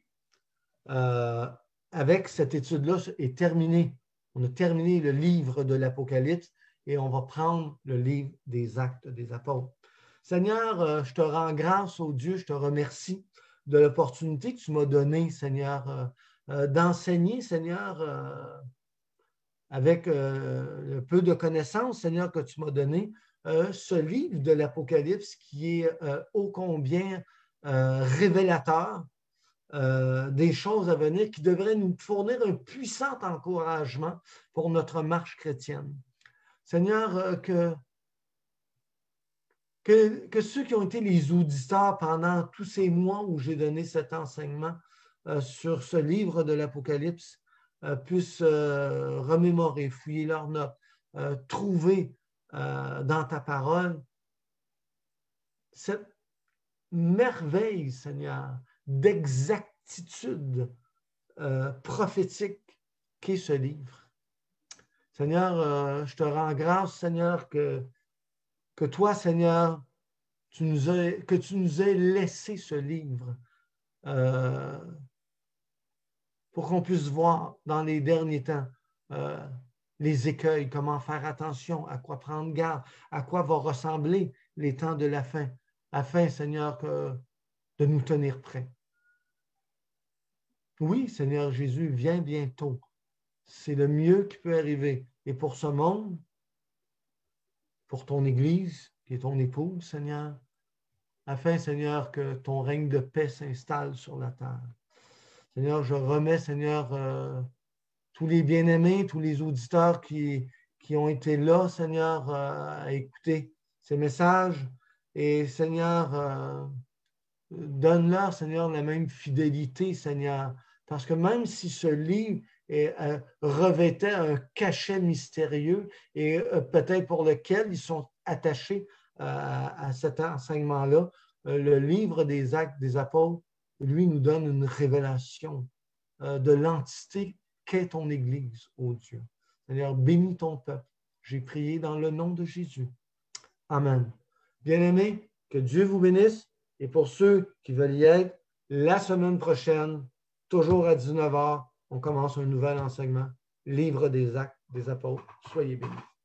Speaker 1: avec cette étude-là est terminée. On a terminé le livre de l'Apocalypse et on va prendre le livre des Actes des Apôtres. Seigneur, je te rends grâce, ô Dieu, je te remercie de l'opportunité que tu m'as donnée, Seigneur, d'enseigner, Seigneur, avec le peu de connaissances, Seigneur, que tu m'as donné, ce livre de l'Apocalypse qui est ô combien révélateur des choses à venir, qui devrait nous fournir un puissant encouragement pour notre marche chrétienne. Seigneur, que ceux qui ont été les auditeurs pendant tous ces mois où j'ai donné cet enseignement sur ce livre de l'Apocalypse puissent remémorer, fouiller leurs notes, trouver dans ta parole cette merveille, Seigneur, d'exactitude prophétique qu'est ce livre. Seigneur, je te rends grâce, Seigneur, que toi, Seigneur, que tu nous aies laissé ce livre pour qu'on puisse voir dans les derniers temps les écueils, comment faire attention, à quoi prendre garde, à quoi va ressembler les temps de la fin, afin, Seigneur, de nous tenir prêts. Oui, Seigneur Jésus, viens bientôt. C'est le mieux qui peut arriver. Et pour ce monde, pour ton Église, qui est ton épouse, Seigneur, afin, Seigneur, que ton règne de paix s'installe sur la terre. Seigneur, je remets, Seigneur, tous les bien-aimés, tous les auditeurs qui ont été là, Seigneur, à écouter ces messages. Et, Seigneur, donne-leur, Seigneur, la même fidélité, Seigneur. Parce que même si ce livre revêtait un cachet mystérieux et peut-être pour lequel ils sont attachés à cet enseignement-là, le livre des Actes des Apôtres, lui, nous donne une révélation de l'entité qu'est ton Église, ô Dieu. Seigneur, bénis ton peuple. J'ai prié dans le nom de Jésus. Amen. Bien-aimés, que Dieu vous bénisse. Et pour ceux qui veulent y être, la semaine prochaine, toujours à 19h, on commence un nouvel enseignement, livre des Actes des Apôtres. Soyez bénis.